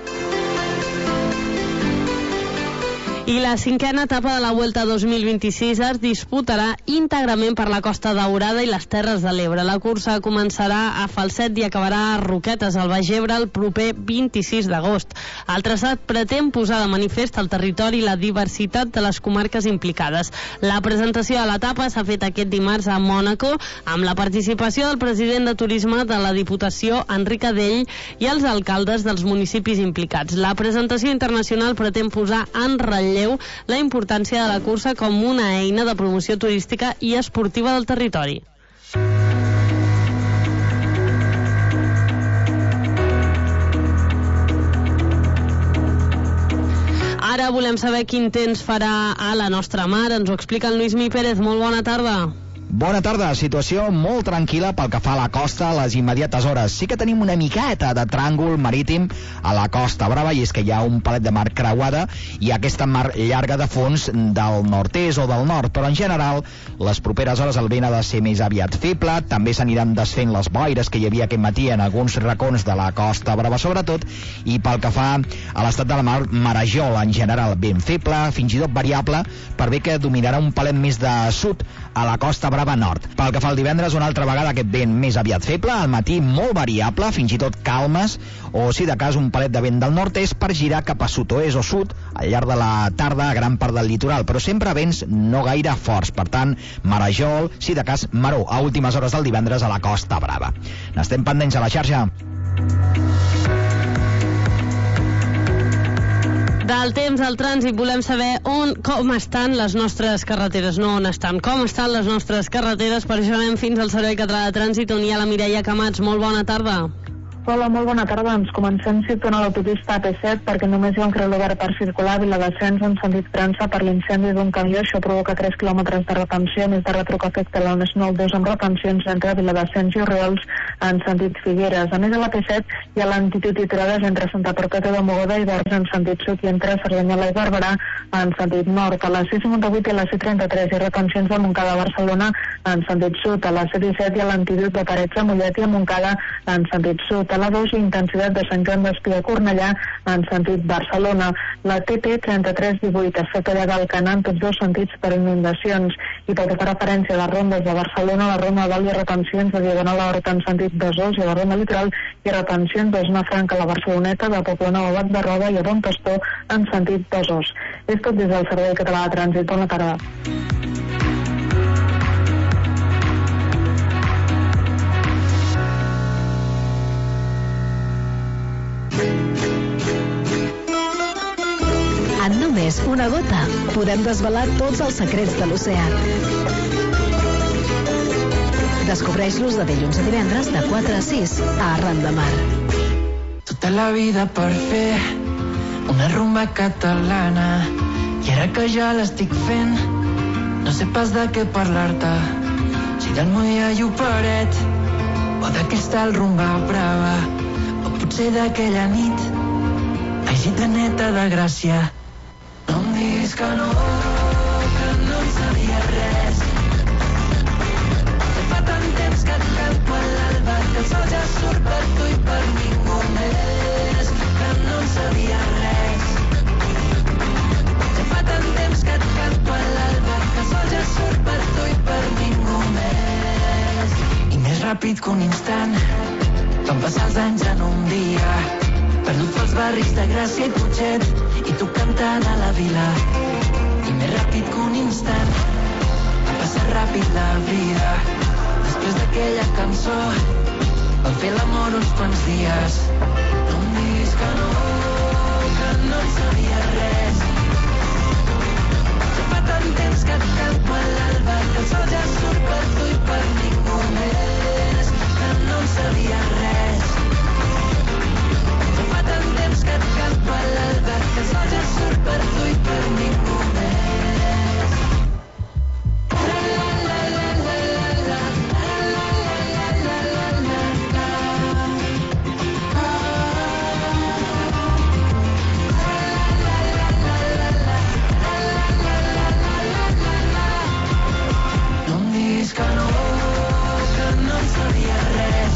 I la cinquena etapa de la Vuelta dos mil vint-i-sis es disputarà íntegrament per la Costa Daurada i les Terres de l'Ebre. La cursa començarà a Falset i acabarà a Roquetes, al Baix Ebre, el proper vint-i-sis d'agost. El traçat pretén posar de manifest al territori la diversitat de les comarques implicades. La presentació de l'etapa s'ha fet aquest dimarts a Mònaco, amb la participació del president de Turisme de la Diputació, Enric Adell, i els alcaldes dels municipis implicats. La presentació internacional pretén posar en relleu la importància de la cursa com una eina de promoció turística i esportiva del territori. Ara volem saber quin temps farà a la nostra mar. Ens ho explica en Lluís Mi Pérez. Molt bona tarda. Bona tarda, situació molt tranquil·la pel que fa a la costa a les immediates hores. Sí que tenim una miqueta de tràngol marítim a la Costa Brava, i és que hi ha un palet de mar creuada i aquesta mar llarga de fons del nord-est o del nord, però en general les properes hores el vent ha de ser més aviat feble, també s'aniran desfent les boires que hi havia aquest matí en alguns racons de la Costa Brava sobretot, i pel que fa a l'estat de la mar, marejol en general ben feble, fins i tot variable, per bé que dominarà un palet més de sud a la Costa Brava nord. Pel que fa al divendres, una altra vegada aquest vent més aviat feble, al matí molt variable, fins i tot calmes, o si de cas un palet de vent del nord-est per girar cap a sud-oest o sud al llarg de la tarda a gran part del litoral, però sempre vents no gaire forts, per tant, marejol, si de cas maró, a últimes hores del divendres a la Costa Brava. N'estem pendents a la xarxa. Del temps al trànsit volem saber on, com estan les nostres carreteres, no on estan, com estan les nostres carreteres. Per això anem fins al Servei Català de Trànsit, on hi ha la Mireia Camats. Molt bona tarda. Hola, molt bona tarda. Ens comencem situant a l'autopista A P set perquè només hi ha un carril obert per circular a Viladasens en sentit França per l'incendi d'un camió. Això provoca tres quilòmetres de retenció, més de retruc afecta la Nacional dos amb retencions entre Viladasens i Orriols en sentit Figueres. A més, a l'A P set hi ha lentitud i aturades entre Santa Perpètua de Mogoda i Vers en sentit sud i entre Cerdanyola i Barberà en sentit nord. A la C cinquanta-vuit i a la C trenta-tres hi ha retencions de Montcada a Barcelona en sentit sud. A la C disset hi ha lentitud de Parets a Mollet i a Montcada en sentit sud. A la dos i intensitat de Sant Joan d'Espí a Cornellà en sentit Barcelona. La T P trenta-tres divuit es fa tallar d'Alcanar en tots dos sentits per inundacions. I pel que fa referència a les rondes de Barcelona, la ronda de Dalt hi ha retencions de Diagonal a Horta en sentit Besòs i a la ronda litoral hi ha retencions de Zona Franca a la Barceloneta, de Poblenou a Bac de Roda i a Bon Pastor en sentit Besòs. És tot des del Servei Català de Trànsit. Bona tarda. En només una gota podem desvelar tots els secrets de l'oceà. Descobreix-los de dilluns a divendres de quatre a sis a Arran de Mar. Tota la vida per fer una rumba catalana i ara que ja l'estic fent no sé pas de què parlar-te, si del Moia Lloperet o d'aquesta el rumba brava o potser d'aquella nit. Ai, gitaneta de Gràcia, no em diguis que no, que no en sabia res. Fa tant temps que et canto a l'alba que el sol ja surt per tu i per ningú més, que no en sabia res. Fa tant temps que et canto a l'alba que el sol ja surt per tu i per ningú més. I més ràpid que un instant van passar els anys en un dia, perdut pels barris de Gràcia i Putxet i tu cantant a la vila. I més ràpid que un instant va passar ràpid la vida. Després d'aquella cançó vam fer l'amor uns quants dies. No em diguis que no, que no en sabia res. Fa tant temps que et canto a l'alba que el sol ja surt per tu i per ningú més, que no en sabia res. Fa tant temps que et canto a l'alba que el sol ja surt per tu i per ningú més. Que no, que no en sabia res.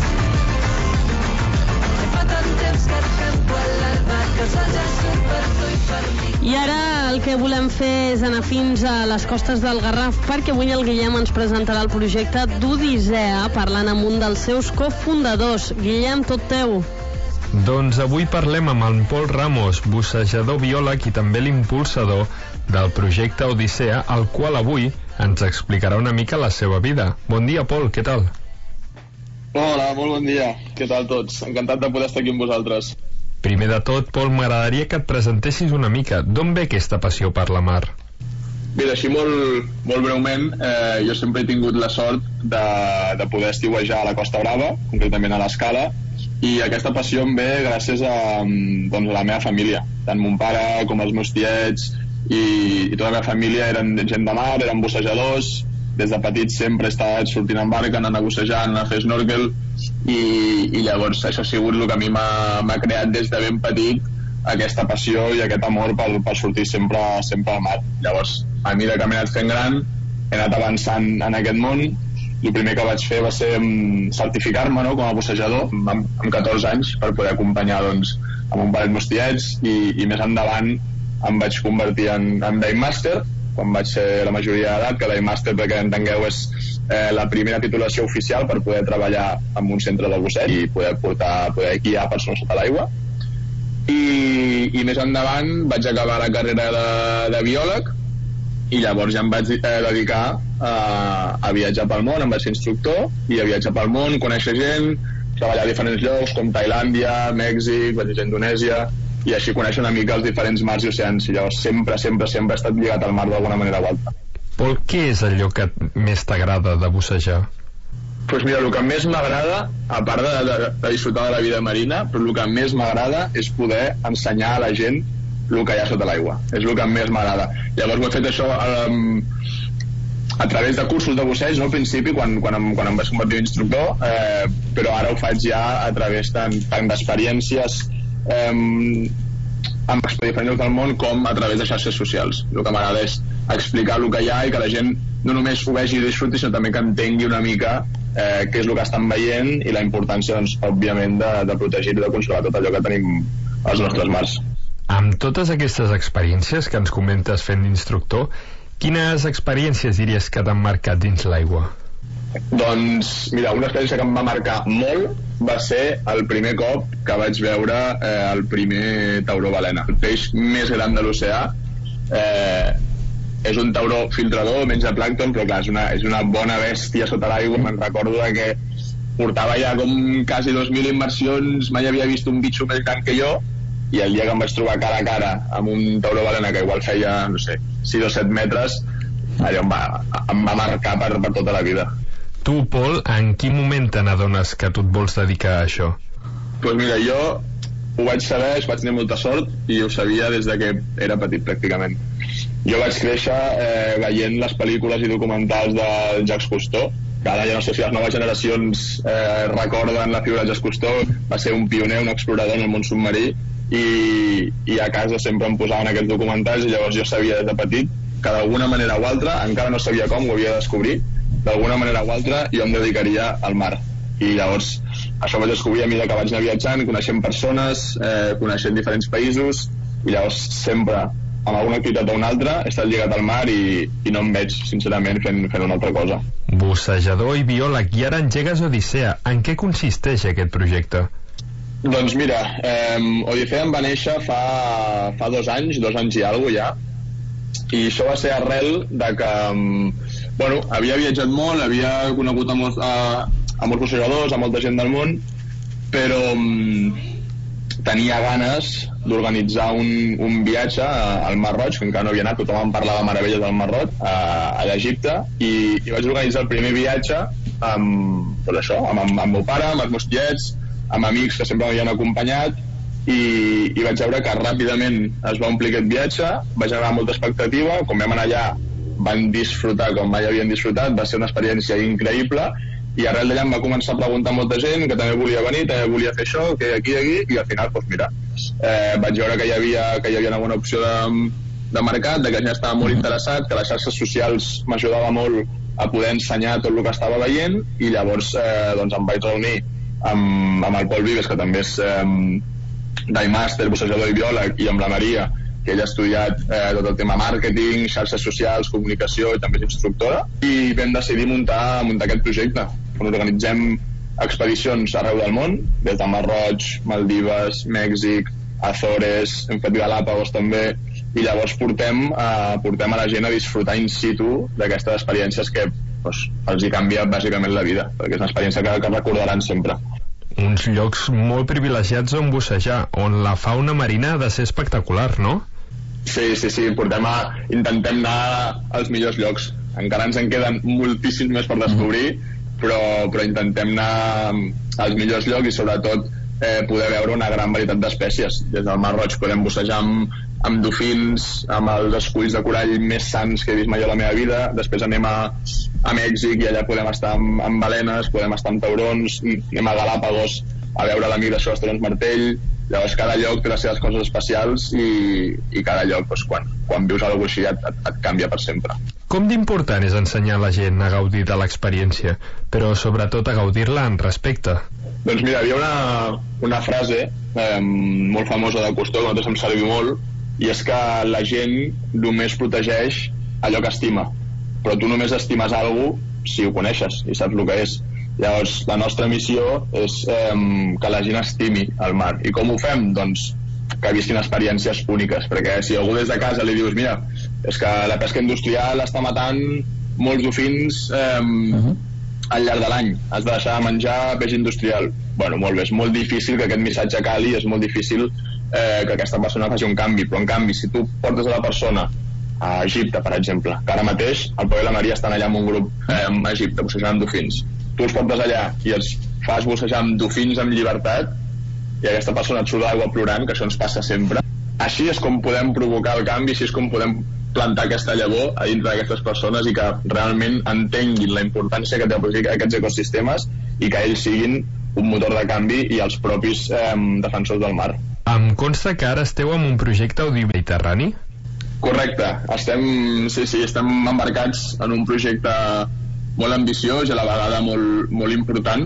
Fa tant temps que et canto a l'alba que el sol ja surt per tu i per mi. I ara el que volem fer és anar fins a les costes del Garraf, perquè avui el Guillem ens presentarà el projecte d'Odissea, parlant amb un dels seus cofundadors. Guillem, tot teu. Doncs avui parlem amb en Pol Ramos, bussejador biòleg i també l'impulsador del projecte Odissea, el qual avui ens explicarà una mica la seva vida. Bon dia, Pol, què tal? Hola, molt bon dia. Què tal tots? Encantat de poder estar aquí amb vosaltres. Primer de tot, Pol, m'agradaria que et presentessis una mica. D'on ve aquesta passió per la mar? Bé, així molt, molt breument, eh, jo sempre he tingut la sort de, de poder estiuejar a la Costa Brava, concretament a l'Escala, i aquesta passió em ve gràcies a, doncs, a la meva família. Tant mon pare com els meus tiets i, i tota la meva família eren gent de mar, eren bussejadors. Des de petit sempre he estat sortint en barca, anant a bussejar, anant a fer snorkel, i, i llavors això ha sigut el que a mi m'ha creat des de ben petit aquesta passió i aquest amor per, per sortir sempre, sempre al mar. Llavors, a mesura que m'he anat fent gran, he anat avançant en aquest món. El primer que vaig fer va ser certificar-me, no?, com a bussejador amb, amb catorze anys, per poder acompanyar, doncs, amb un parell meus tiets, i, i més endavant em vaig convertir en, en Dive Master quan vaig ser la majoria d'edat, que Dive Master, perquè entengueu, és eh, la primera titulació oficial per poder treballar en un centre de busseig i poder portar, poder guiar persones sota l'aigua. I, i més endavant vaig acabar la carrera de, de biòleg, i llavors ja em vaig eh, dedicar a, a viatjar pel món. Em vaig ser instructor i a viatjar pel món, conèixer gent, treballar a diferents llocs com Tailàndia, Mèxic, vaig a Indonèsia, i així conèixer una mica els diferents mars i oceans. I llavors sempre, sempre, sempre he estat lligat al mar d'alguna manera o altra. Pol, què és allò que més t'agrada de bussejar? Doncs pues mira, el que més m'agrada, a part de, de, de disfrutar de la vida marina, però el que més m'agrada és poder ensenyar a la gent el que hi ha sota l'aigua. És el que més m'agrada. Llavors ho he fet això um, a través de cursos de busseig, no, al principi, quan, quan, em, quan em vaig convertir en instructor, eh, però ara ho faig ja a través tant, tant d'experiències um, amb diferents del món com a través de xarxes socials. El que m'agrada és explicar el que hi ha i que la gent no només ho vegi i disfruti, sinó també que entengui una mica eh, què és el que estan veient i la importància, doncs, òbviament, de, de protegir i de conservar tot allò que tenim als nostres mars. Amb totes aquestes experiències que ens comentes fent d'instructor, quines experiències diries que t'han marcat dins l'aigua? Doncs, mira, una experiència que em va marcar molt va ser el primer cop que vaig veure eh, el primer tauró balena. El peix més gran de l'oceà. Eh, és un tauró filtrador, menja plàncton, però clar, és una, és una bona bèstia sota l'aigua. Me'n recordo que portava ja com quasi dos mil immersions, mai havia vist un bitxo més gran que jo, i el dia que em vaig trobar cara a cara amb un tauró balena que igual feia, no sé, sis o set metres, allò em va, em va marcar per, per tota la vida. Tu, Pol, en quin moment te n'adones que tu et vols dedicar a això? Doncs pues mira, jo ho vaig saber, vaig tenir molta sort i ho sabia des de que era petit pràcticament. Jo vaig créixer eh, veient les pel·lícules i documentals de Jacques Cousteau, que ara ja no sé si les noves generacions eh, recorden la figura de Jacques Cousteau. Va ser un pioner, un explorador en el món submarí, i, i a casa sempre em posaven aquests documentals, i llavors jo sabia des de petit que d'alguna manera o altra, encara no sabia com, ho havia de descobrir, d'alguna manera o altra jo em dedicaria al mar. I llavors això ho vaig descobrir a mesura que vaig anar viatjant, coneixent persones, eh, coneixent diferents països, i llavors sempre amb alguna activitat o una altra he estat lligat al mar i, i no em veig sincerament fent, fent una altra cosa. Bussejador i biòleg, i ara engegues Odissea. En què consisteix aquest projecte? Doncs mira, eh, Odissea em va néixer fa, fa dos anys, dos anys i alguna ja, i això va ser arrel de que bueno, havia viatjat molt, havia conegut a molts, a, a molts bussejadors, a molta gent del món, però um, tenia ganes d'organitzar un, un viatge al Mar Roig, que encara no havia anat, tothom em parlava meravelles del Mar Roig, a, a l'Egipte, i, i vaig organitzar el primer viatge amb, doncs això, amb, amb, amb el meu pare, amb els meus tiets, amb amics que sempre m'havien acompanyat, i, i vaig veure que ràpidament es va omplir aquest viatge, va generar molta expectativa, quan vam anar allà van disfrutar com mai havien disfrutat, va ser una experiència increïble, i arrel d'allà em va començar a preguntar molta gent que també volia venir, també volia fer això, que aquí i aquí, i al final, doncs mira, eh, vaig veure que hi havia, que hi havia una bona opció de, de mercat, de que ja estava molt interessat, que les xarxes socials m'ajudava molt a poder ensenyar tot el que estava veient, i llavors eh, doncs em vaig reunir amb, amb el Pol Vives, que també és eh, d'iMaster, bussejador i biòleg, i amb la Maria, que ella ha estudiat eh, tot el tema màrqueting, xarxes socials, comunicació, i també és instructora, i vam decidir muntar, muntar aquest projecte, on organitzem expedicions arreu del món, des de Mar Roig, Maldives, Mèxic, Azores, hem fet Galápagos també, i llavors portem, eh, portem a la gent a disfrutar in situ d'aquestes experiències que doncs, els hi canvia bàsicament la vida, perquè és una experiència que, que recordaran sempre. Uns llocs molt privilegiats on bussejar, on la fauna marina ha de ser espectacular, no? Sí, sí, sí, portem a, intentem anar als millors llocs. Encara ens en queden moltíssims més per descobrir, però, però intentem anar als millors llocs i sobretot eh, poder veure una gran varietat d'espècies. Des del Mar Roig podem bussejar amb, amb dofins, amb els esculls de corall més sans que he vist mai a la meva vida. Després anem a, a Mèxic i allà podem estar amb, amb balenes, podem estar amb taurons, anem a Galápagos a veure la migració dels taurons martell. Llavors cada lloc té les seves coses especials i, i cada lloc doncs, quan, quan vius alguna cosa així et, et, et canvia per sempre. Com d'important és ensenyar la gent a gaudir de l'experiència, però sobretot a gaudir-la amb respecte? Doncs mira, hi havia una, una frase eh, molt famosa de Cousteau que a nosaltres em servi molt, i és que la gent només protegeix allò que estima, però tu només estimes alguna cosa si ho coneixes i saps el que és. Llavors la nostra missió és eh, que la gent estimi el mar. I com ho fem? Doncs que visquin experiències úniques, perquè si algú des de casa li dius mira, és que la pesca industrial està matant molts dofins eh, uh-huh. al llarg de l'any, has de deixar de menjar peix industrial, bueno, molt bé, és molt difícil que aquest missatge cali, és molt difícil eh, que aquesta persona faci un canvi, però en canvi si tu portes a la persona a Egipte, per exemple, que ara mateix el Pol i la Maria estan allà amb un grup eh, a Egipte bussejant amb dofins, tu els portes allà i els fas bussejar amb dofins amb llibertat i aquesta persona et surt d'aigua plorant, que això ens passa sempre. Així és com podem provocar el canvi, així és com podem plantar aquesta llavor a dintre d'aquestes persones i que realment entenguin la importància que té aquests ecosistemes i que ells siguin un motor de canvi i els propis eh, defensors del mar. Em consta que ara esteu en un projecte audiomediterrani? Correcte, estem, sí, sí, estem embarcats en un projecte molt ambiciós i a la vegada molt, molt important,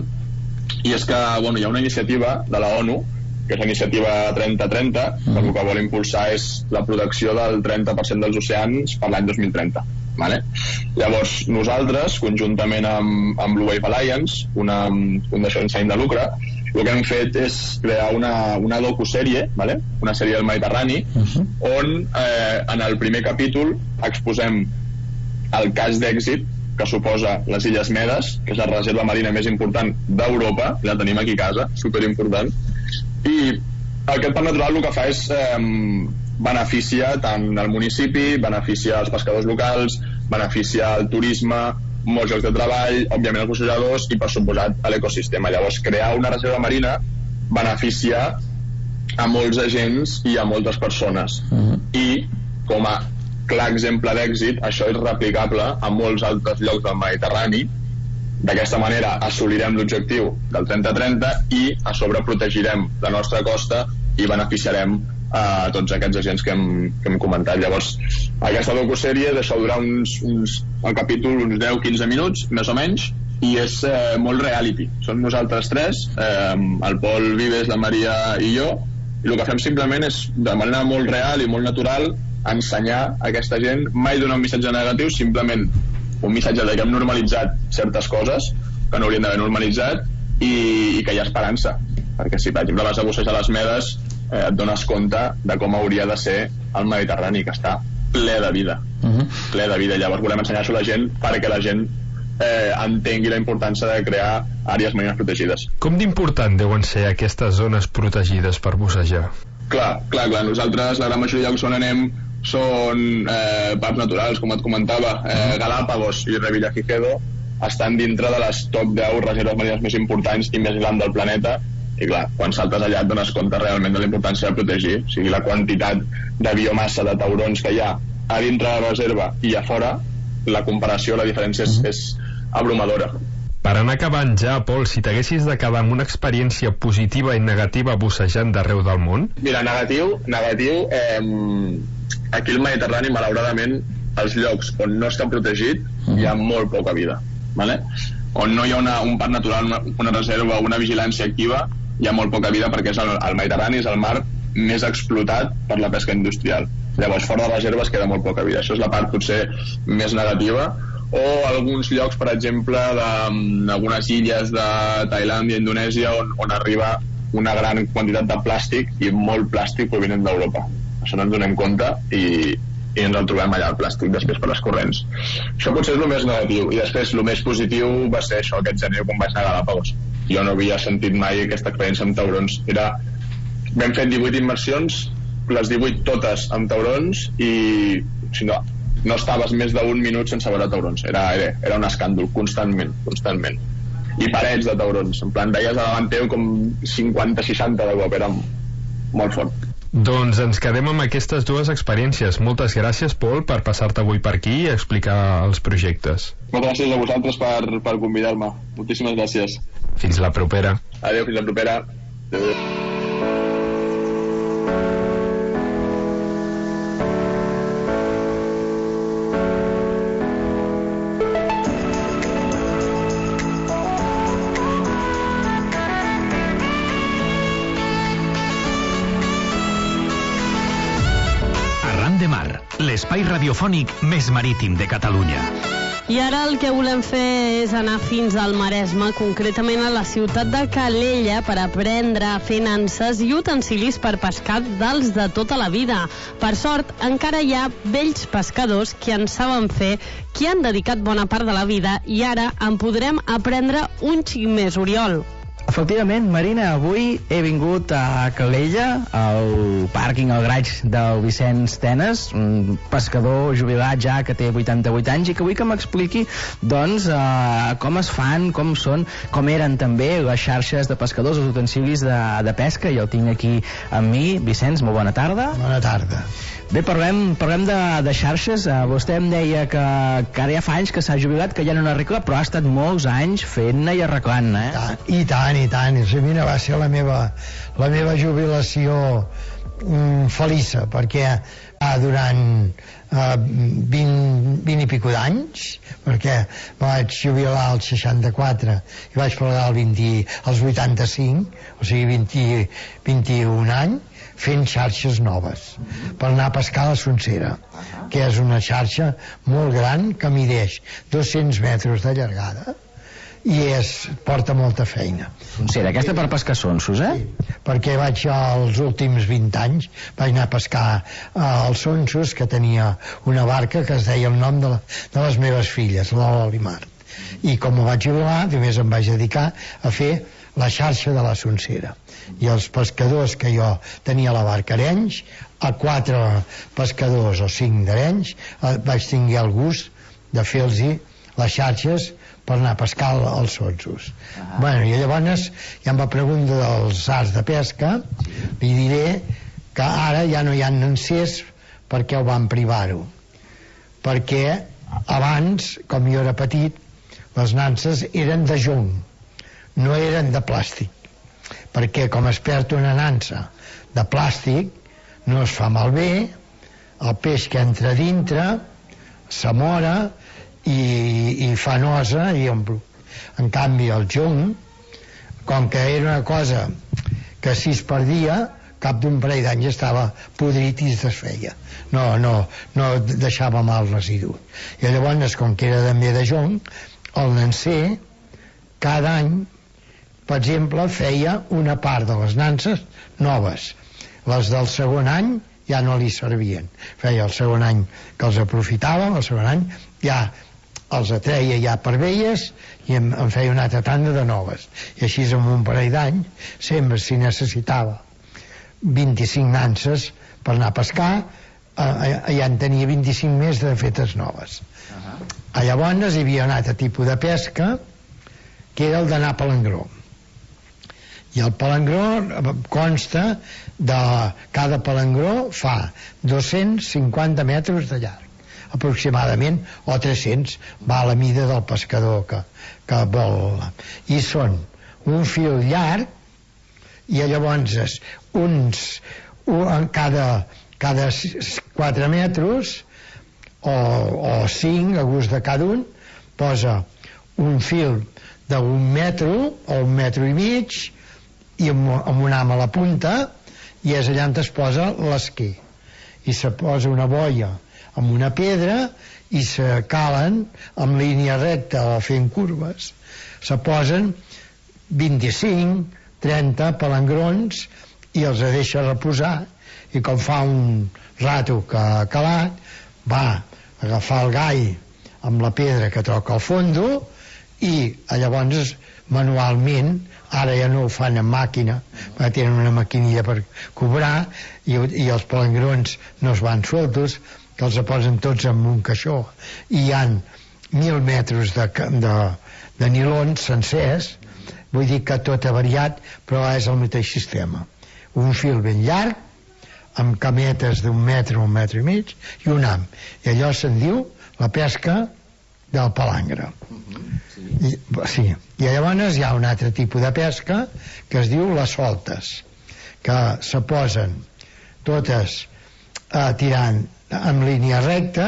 i és que bueno, hi ha una iniciativa de la ONU, que és la iniciativa trenta trenta, que el que vol impulsar és la protecció del trenta per cent dels oceans per l'any dos mil trenta. Vale? Llavors nosaltres, conjuntament amb, amb Blue Wave Alliance, una fundació sense ànim de lucre, el que hem fet és crear una, una docusèrie, vale? Una sèrie del Mediterrani, uh-huh. on eh, en el primer capítol exposem el cas d'èxit que suposa les Illes Medes, que és la reserva marina més important d'Europa, la tenim aquí a casa, superimportant, i aquest parc natural el que fa és eh, beneficia tant el municipi, beneficia els pescadors locals, beneficia el turisme, molts llocs de treball, òbviament els bussejadors i, per suposat, a l'ecosistema. Llavors, crear una reserva marina beneficia a molts agents i a moltes persones. Uh-huh. I, com a clar exemple d'èxit, això és replicable a molts altres llocs del Mediterrani. D'aquesta manera assolirem l'objectiu del trenta trenta i a sobre protegirem la nostra costa i beneficiarem a tots aquests agents que hem, que hem comentat. Llavors, aquesta docusèrie deixa durar uns, uns, el capítol uns deu quinze minuts, més o menys, i és eh, molt reality. Són nosaltres tres, eh, el Pol Vives, la Maria i jo, i el que fem simplement és, de manera molt real i molt natural, ensenyar a aquesta gent, mai donar un missatge negatiu, simplement un missatge de que hem normalitzat certes coses que no haurien d'haver normalitzat i, i que hi ha esperança, perquè si per exemple vas a bussejar les Medes eh, et dones compte de com hauria de ser el Mediterrani, que està ple de vida. Uh-huh. Ple de vida. Llavors volem ensenyar-ho a la gent perquè la gent eh, entengui la importància de crear àrees marines protegides. Com d'important deuen ser aquestes zones protegides per bussejar? Clar, clar, clar. Nosaltres, la gran majoria de llocs on anem són eh, parcs naturals, com et comentava. eh, Galápagos i Revillagigedo estan dintre de les top deu reserves marines més importants i més grans del planeta, i clar, quan saltes allà et dones compte realment de la importància de protegir. O sigui, la quantitat de biomassa de taurons que hi ha a dintre de la reserva i a fora, la comparació, la diferència és, és abrumadora. Per anar acabant ja, Pol, si t'haguessis de quedar amb una experiència positiva i negativa bussejant d'arreu del món? Mira, negatiu, negatiu eh, aquí al Mediterrani, malauradament, els llocs on no està protegit hi ha molt poca vida, ¿vale? On no hi ha una, un parc natural, una, una reserva, una vigilància activa, hi ha molt poca vida perquè és el, el Mediterrani és el mar més explotat per la pesca industrial. Llavors, fora de reserves queda molt poca vida. Això és la part potser més negativa. O alguns llocs, per exemple, d'algunes illes de Tailàndia, Indonèsia, on, on arriba una gran quantitat de plàstic i molt plàstic provinent d'Europa. Això no ens donem compte i, i ens el trobem allà, el plàstic, després per les corrents. Això potser és el més negatiu. I després, el més positiu va ser això, aquest gener, quan vaig anar a Galápagos. Jo no havia sentit mai aquesta experiència amb taurons. Era... Vam fer divuit immersions, les divuit totes amb taurons, i si no, no estaves més d'un minut sense veure taurons. Era, era, era un escàndol, constantment, constantment. I parets de taurons. En plan, veies a davant teu com cinquanta seixanta de cop, era molt fort. Doncs ens quedem amb aquestes dues experiències. Moltes gràcies, Pol, per passar-te avui per aquí i explicar els projectes. Moltes gràcies a vosaltres per, per convidar-me. Moltíssimes gràcies. Fins la propera. Adéu, fins la propera. Adéu. L'espai radiofònic més marítim de Catalunya. I ara el que volem fer és anar fins al Maresme, concretament a la ciutat de Calella, per aprendre a fer nanses i utensilis per pescar dels de tota la vida. Per sort, encara hi ha vells pescadors que en saben fer, que han dedicat bona part de la vida, i ara en podrem aprendre un xic més, Oriol. Efectivament, Marina, avui he vingut a Calella, al pàrquing, al graig del Vicenç Tenes, un pescador jubilat ja que té vuitanta-vuit anys, i que vull que m'expliqui doncs eh, com es fan, com són, com eren també les xarxes de pescadors, els utensilis de, de pesca, i el tinc aquí amb mi. Vicenç, molt bona tarda. Bona tarda. Bé, parlem, parlem de, de xarxes. Uh, vostè em deia que, que ara ja fa anys que s'ha jubilat, que ja no n'arregla, però ha estat molts anys fent-ne i arreglant, eh? I tant, i tant. I tant. Mira, va ser la meva, la meva jubilació mm, feliça, perquè uh, durant uh, vint, vint i pico d'anys, perquè vaig jubilar als seixanta-quatre i vaig plegar al vint, als vuitanta-cinc, o sigui vint, vint-i-un anys, fent xarxes noves per anar a pescar a la Sonsera, que és una xarxa molt gran que mideix dos-cents metres de llargada i és, porta molta feina. Sonsera, aquesta per pescar sonsos, eh? Sí, perquè vaig als últims vint anys vaig anar a pescar als sonsos, que tenia una barca que es deia el nom de, la, de les meves filles, l'Ola Limart, i com ho vaig jubilar només em vaig dedicar a fer la xarxa de la Sonsera, i els pescadors que jo tenia a la barca Arenys, a quatre pescadors o cinc d'Arenys, eh, vaig tenir el gust de fer-los les xarxes per anar a pescar els sonsos. Ah. Bueno, i llavors ja em va preguntar dels arts de pesca, li diré que ara ja no hi ha nancers perquè ho van privar-ho. Perquè abans, com jo era petit, les nanses eren de jonc, no eren de plàstic. Perquè com es perd una nansa de plàstic, no es fa malbé, el peix que entra dintre s'amora i, i fa nosa i omple. En canvi el jonc, com que era una cosa que si es perdia, cap d'un parell d'anys estava podrit i es desfeia, no, no, no deixava mal residu. I llavors, com que era també de jonc, el nanser cada any, per exemple, feia una part de les nanses noves. Les del segon any ja no li servien. Feia el segon any que els aprofitava, el segon any ja els atreia ja per velles i em, em feia una altra tanda de noves. I així en un parell d'any sempre si necessitava vint-i-cinc nanses per anar a pescar, eh, ja en tenia vint-i-cinc més de fetes noves. Uh-huh. Llavors hi havia un altre tipus de pesca que era el d'anar a palangró. I el palangró consta de cada palangró fa dos-cents cinquanta metres de llarg aproximadament, o tres-cents, va a la mida del pescador que, que vol. I són un fil llarg i llavors uns un, cada, cada quatre metres o, o cinc a gust de cada un posa un fil d'un metro o un metro i mig i amb, amb un ham a la punta i és allà on es posa l'esquer i se posa una boia amb una pedra i se calen amb línia recta o fent curves se posen vint-i-cinc trenta palangrons i els deixa reposar i com fa un rato que ha calat va agafar el gall amb la pedra que toca al fondo i llavors manualment, ara ja no ho fan amb màquina perquè tenen una maquinilla per cobrar i, i els palangrons no es van sueltos que els posen tots en un caixó i hi ha mil metres de, de, de nilons sencers, vull dir que tot ha variat però és el mateix sistema, un fil ben llarg amb cametes d'un metre o un metre i mig i un ham, i allò se'n diu la pesca del palangre. I, sí. I llavors hi ha un altre tipus de pesca que es diu les soltes que se posen totes eh, tirant en línia recta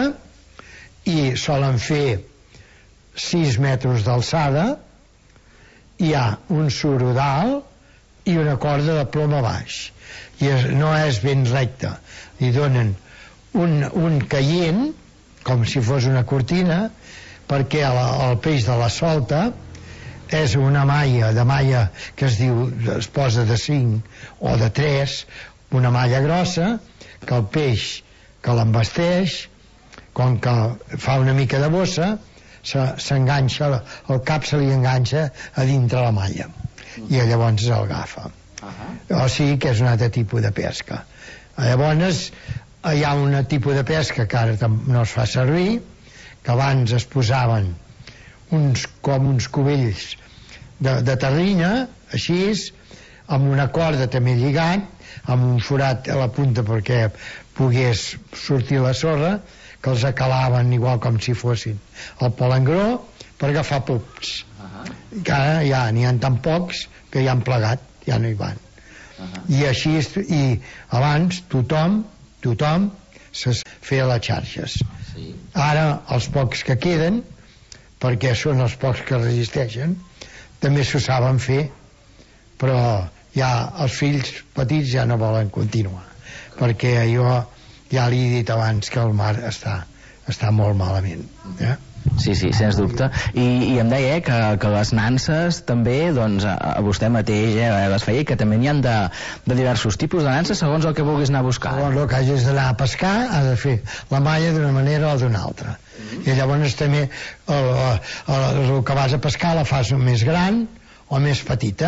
i solen fer sis metres d'alçada, hi ha un suro dalt i una corda de plom a baix i es, no és ben recta, li donen un, un caient com si fos una cortina perquè el, el peix de la solta és una malla de malla que es diu, es posa de cinc o de tres, una malla grossa que el peix que l'embasteix com que fa una mica de bossa s'enganxa, el cap se li enganxa a dintre la malla i llavors el agafa. Uh-huh. O sigui que és un altre tipus de pesca. Llavors hi ha un tipus de pesca que ara no es fa servir, que abans es posaven uns, com uns cubells de, de terrina, així, amb una corda també lligat, amb un forat a la punta perquè pogués sortir la sorra, que els acalaven igual com si fossin el palangró per agafar pups. Uh-huh. Que ara ja n'hi ha tan pocs que ja han plegat, ja no hi van. Uh-huh. I així, i abans tothom, tothom se feia les xarxes. Sí. Ara els pocs que queden, perquè són els pocs que resisteixen, també s'ho saben fer, però ja els fills petits ja no volen continuar, perquè jo ja li he dit abans que el mar està, està molt malament. Eh? Sí, sí, sens dubte. I, i em deia eh, que, que les nanses també, doncs, a, a vostè mateix eh, les feia, que també n'hi ha de, de diversos tipus de nanses segons el que vulguis anar a buscar. Segons el que hagis d'anar a pescar, has de fer la malla d'una manera o d'una altra. Mm-hmm. I llavors també el, el, el, el que vas a pescar la fas més gran o més petita.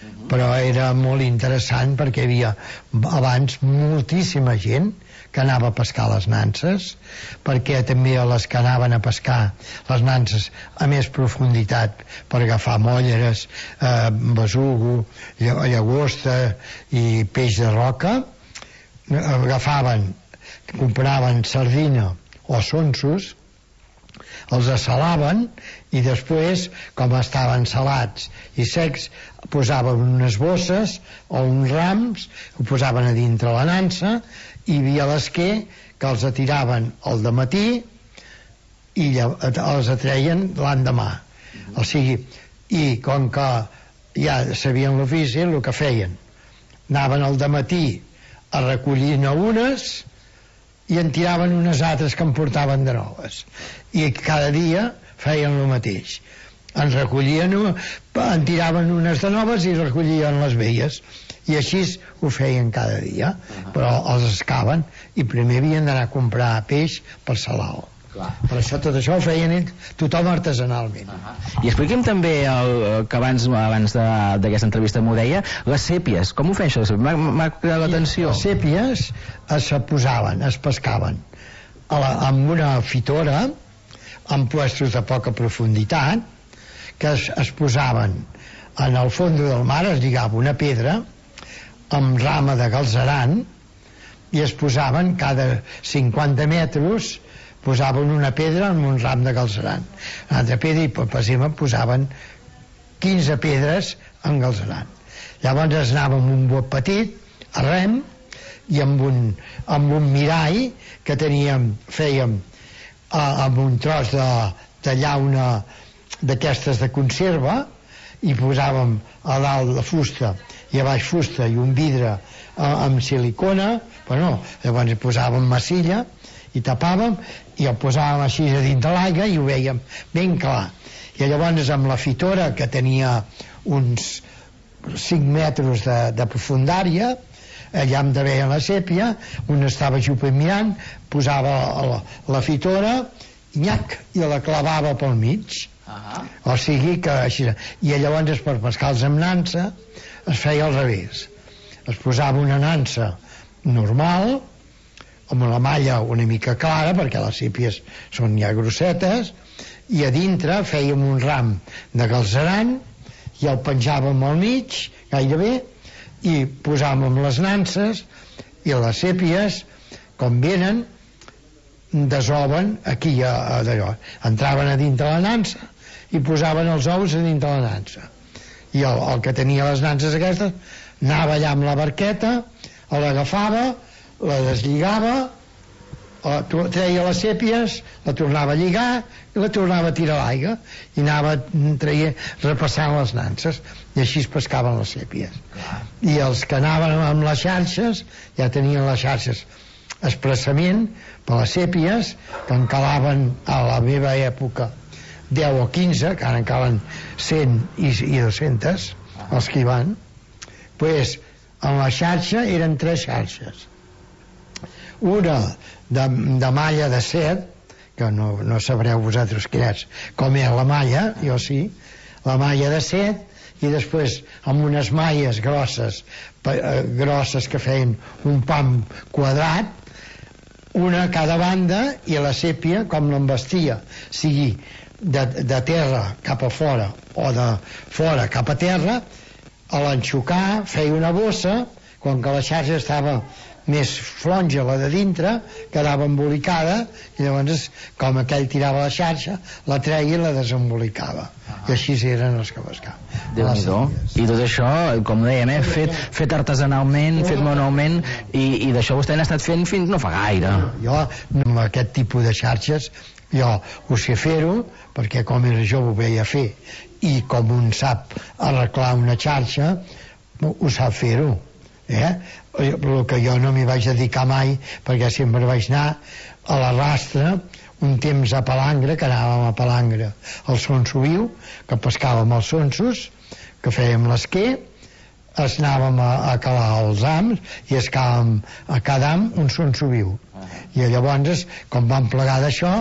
però era molt interessant perquè hi havia abans moltíssima gent que anava a pescar les nanses, perquè també les que anaven a pescar les nanses a més profunditat per agafar mòlleres, eh, besugo, llagosta i peix de roca, agafaven, compraven sardina o sonsos, els assalaven i després, com estaven salats i secs, posaven unes bosses o uns rams, ho posaven a dintre la nansa, i hi havia l'esquer que els atiraven al dematí i els atreien l'endemà. O sigui, i com que ja sabien l'ofici, el que feien, anaven al dematí a recollir unes i en tiraven unes altres que en portaven de noves, i cada dia feien el mateix, en recollien, en tiraven unes de noves i recollien les velles, i així ho feien cada dia. Però els escaven i primer havien d'anar a comprar peix per salar-lo. Per això tot això ho feien ells, tothom artesanalment. I expliqui'm també el, que abans abans d'aquesta entrevista m'ho deia, les sèpies, com ho feien això? M'ha cridat l'atenció. Les sèpies es posaven, es pescaven a la, amb una fitora, en puestos de poca profunditat, que es, es posaven en el fons del mar, es lligava una pedra amb rama de galzeran i es posaven cada cinquanta metres, posaven una pedra amb un ram de galzeran, una altra pedra, i per exemple posaven quinze pedres en galzeran. Llavors es anava amb un bot petit a rem i amb un, amb un mirall que teníem, fèiem eh, amb un tros de, de llauna d'aquestes de conserva, i posàvem a dalt la fusta i a baix fusta i un vidre eh, amb silicona, però no, llavors hi posàvem massilla i tapàvem i el posàvem així a dins de l'aigua i ho vèiem ben clar. I llavors amb la fitora, que tenia uns cinc metres de, de profundària, allà em veia la sèpia, un estava jupent mirant, posava la, la fitora i nyac, i la clavava pel mig. Uh-huh. O sigui que així, i llavors per pescar-los amb nansa es feia al revés, es posava una nansa normal amb la malla una mica clara perquè les sèpies són ja grossetes, i a dintre fèiem un ram de galzeran i el penjàvem al mig gairebé, i posàvem les nanses, i les sèpies com venen desoven aquí a, a d'allò, entraven a dintre la nansa i posaven els ous a dintre la nansa, i el, el que tenia les nanses aquestes anava allà amb la barqueta, l'agafava, la deslligava, la, treia les sèpies, la tornava a lligar i la tornava a tirar a l'aigua i anava traient, repassant les nanses, i així es pescaven les sèpies. I els que anaven amb les xarxes ja tenien les xarxes expressament per les sèpies, que en calaven a la meva època deu o quinze, que ara en calen cent i, i dues-centes, els que hi van, pues, en la xarxa eren tres xarxes. Una de, de malla de set, que no, no sabreu vosaltres quina és, com és la malla, jo sí, la malla de set, i després amb unes malles grosses, eh, grosses que feien un pam quadrat, una a cada banda, i la sèpia com l'envestia, sigui de, de terra cap a fora o de fora cap a terra, a l'enxucar feia una bossa, quan que la xarxa estava més flonja, la de dintre quedava embolicada, i llavors com aquell tirava la xarxa la treia i la desembolicava, i així eren els que pescaven. Déu-n'hi-do. I tot això, com dèiem, eh, fet, fet artesanalment, fet manualment, i, i d'això vostè n'ha estat fent fins no fa gaire. Jo, amb aquest tipus de xarxes, jo ho sé fer-ho, perquè com era jove ho veia fer, i com un sap arreglar una xarxa, ho sap fer-ho. Eh? El que jo no m'hi vaig dedicar mai, perquè sempre vaig anar a la rastra, un temps a Palangre, que anàvem a Palangre al sonso viu, que pescàvem els sonsos, que fèiem l'esquer, es anàvem a, a calar els ams i escàvem a cada am un sonso viu. I llavors, com vam plegar d'això,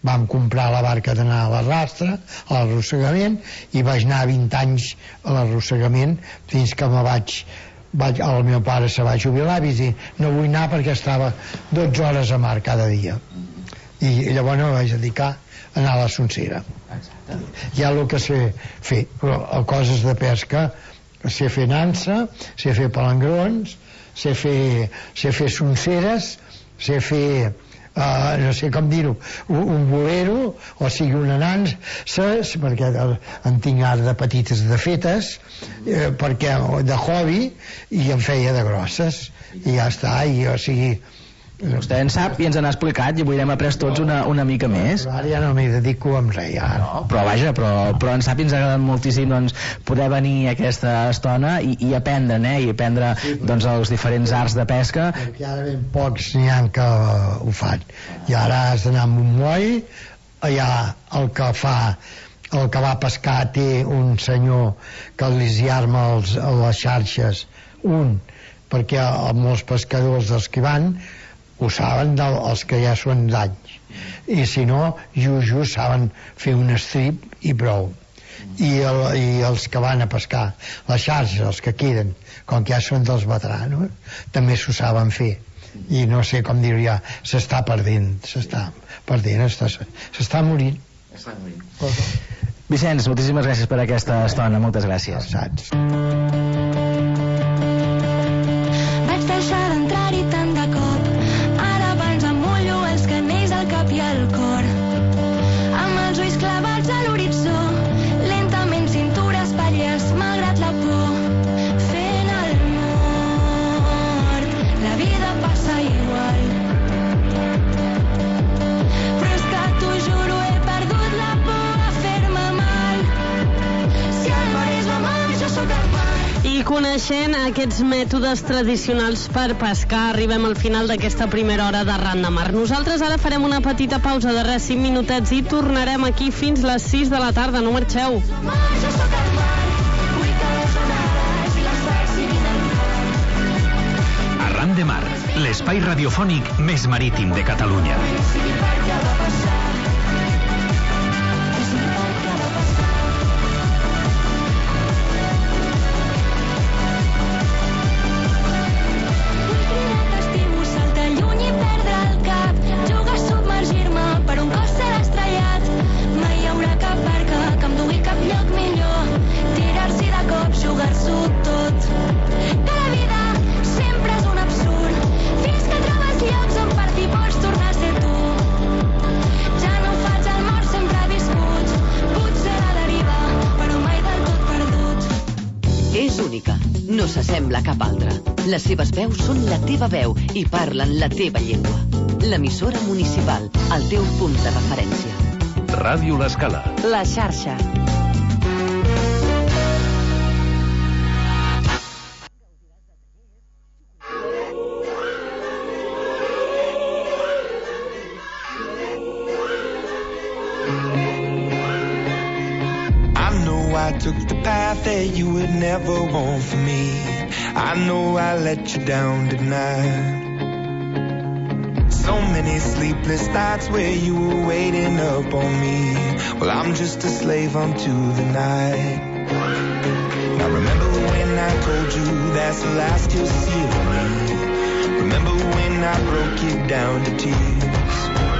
vam comprar la barca d'anar a l'arrastre, a l'arrossegament, i vaig anar vint anys a l'arrossegament fins que me vaig, vaig el meu pare se va jubilar i vaig dir, no vull anar perquè estava dotze hores a mar cada dia, i llavors me vaig dedicar a anar a la Sonsera. Hi ha el que sé fer, però coses de pesca sé fer nansa, sé fer palangrons, sé fer, sé fer sonceres, sé fer Uh, no sé com dir-ho, un, un bolero, o sigui una nansa, perquè en tinc art de petites de fetes, eh, perquè de hobby, i em feia de grosses, i ja està, i o sigui... Vostè en sap i ens n'ha explicat i avui hem après tots una, una mica més. Però ara ja no m'hi dedico amb res, ja. No, però vaja, però, però en sap i ens ha agradat moltíssim doncs, poder venir a aquesta estona i, i aprendre, eh? I aprendre doncs, els diferents arts de pesca. Perquè ara ben pocs n'hi ha que ho fan. I ara has d'anar amb un moll, allà el que fa, el que va pescar té un senyor que li arma els, les xarxes, un, perquè molts pescadors dels que van ho saben del, els que ja són d'anys, i si no just saben fer un strip i prou, i, el, i els que van a pescar les xarxes, els que queden com que ja són dels veteranos, també s'ho saben fer, i no sé com dir, ja s'està perdent s'està perdent, s'està morint. Vicenç, moltíssimes gràcies per aquesta estona, moltes gràcies. Saps. Vaig deixar d'entrar-hi tant de cop, i el cor, amb els ulls clavats a l'horitzó, lentament cintura espatlles malgrat la por, fent el mort, la vida passa igual, però és que t'ho juro he perdut la por a fer-me mal, si el mar és la mar jo sóc el mar. I coneixent aquests mètodes tradicionals per pescar, arribem al final d'aquesta primera hora de Ran de Mar. Nosaltres ara farem una petita pausa de res, cinc minutets, i tornarem aquí fins les sis de la tarda. No marxeu. Arran de Mar, l'espai radiofònic més marítim de Catalunya. Jugar-s'ho tot, que la vida sempre és un absurd, fins que trobes llocs on partir pots tornar a ser tu. Ja no faig el mort, sempre viscut, potser a la deriva, però mai del tot perdut. És única, no s'assembla a cap altra. Les seves veus són la teva veu i parlen la teva llengua. L'emissora municipal, el teu punt de referència. Ràdio L'Escala. La xarxa. I took the path that you would never want for me. I know I let you down tonight. So many sleepless nights where you were waiting up on me. Well, I'm just a slave unto the night. Now remember when I told you that's the last you'll see of me. Remember when I broke you down to tears.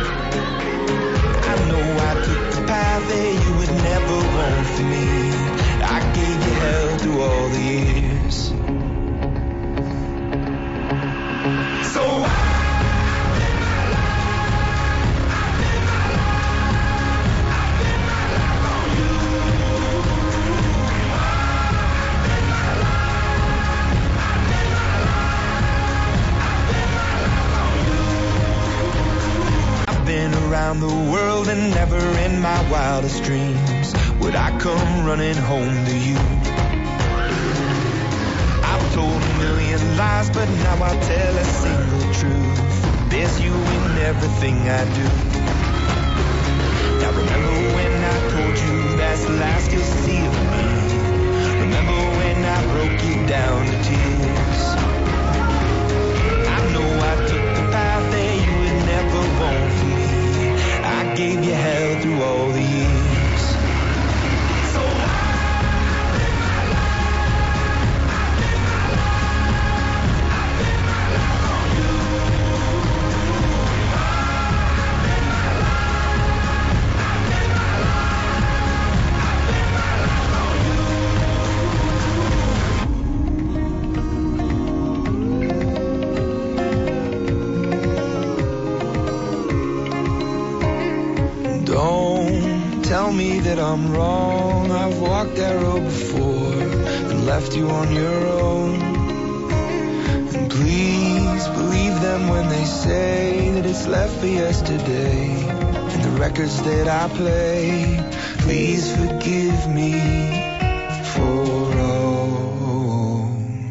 I know I took the path that you would never want for me. I gave you hell through all the years. So I around the world and never in my wildest dreams would I come running home to you. I've told a million lies, but now I'll tell a single truth. There's you in everything I do. Now remember when I told you that's the last you'll see of me. Remember when I broke you down to tears. I know I took the path that you would never want for me. I gave you tell me that I'm wrong. I've walked that road before and left you on your own. And please believe them when they say that it's left for yesterday. And the records that I play, please forgive me for all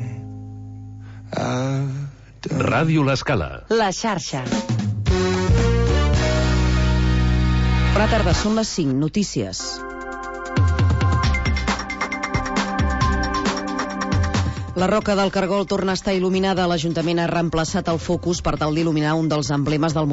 I've done. Ràdio L'Escala. La xarxa. Bona tarda, són les cinc. Notícies. La Roca del Cargol torna a estar il·luminada. L'Ajuntament ha reemplaçat el focus per tal d'il·luminar un dels emblemes del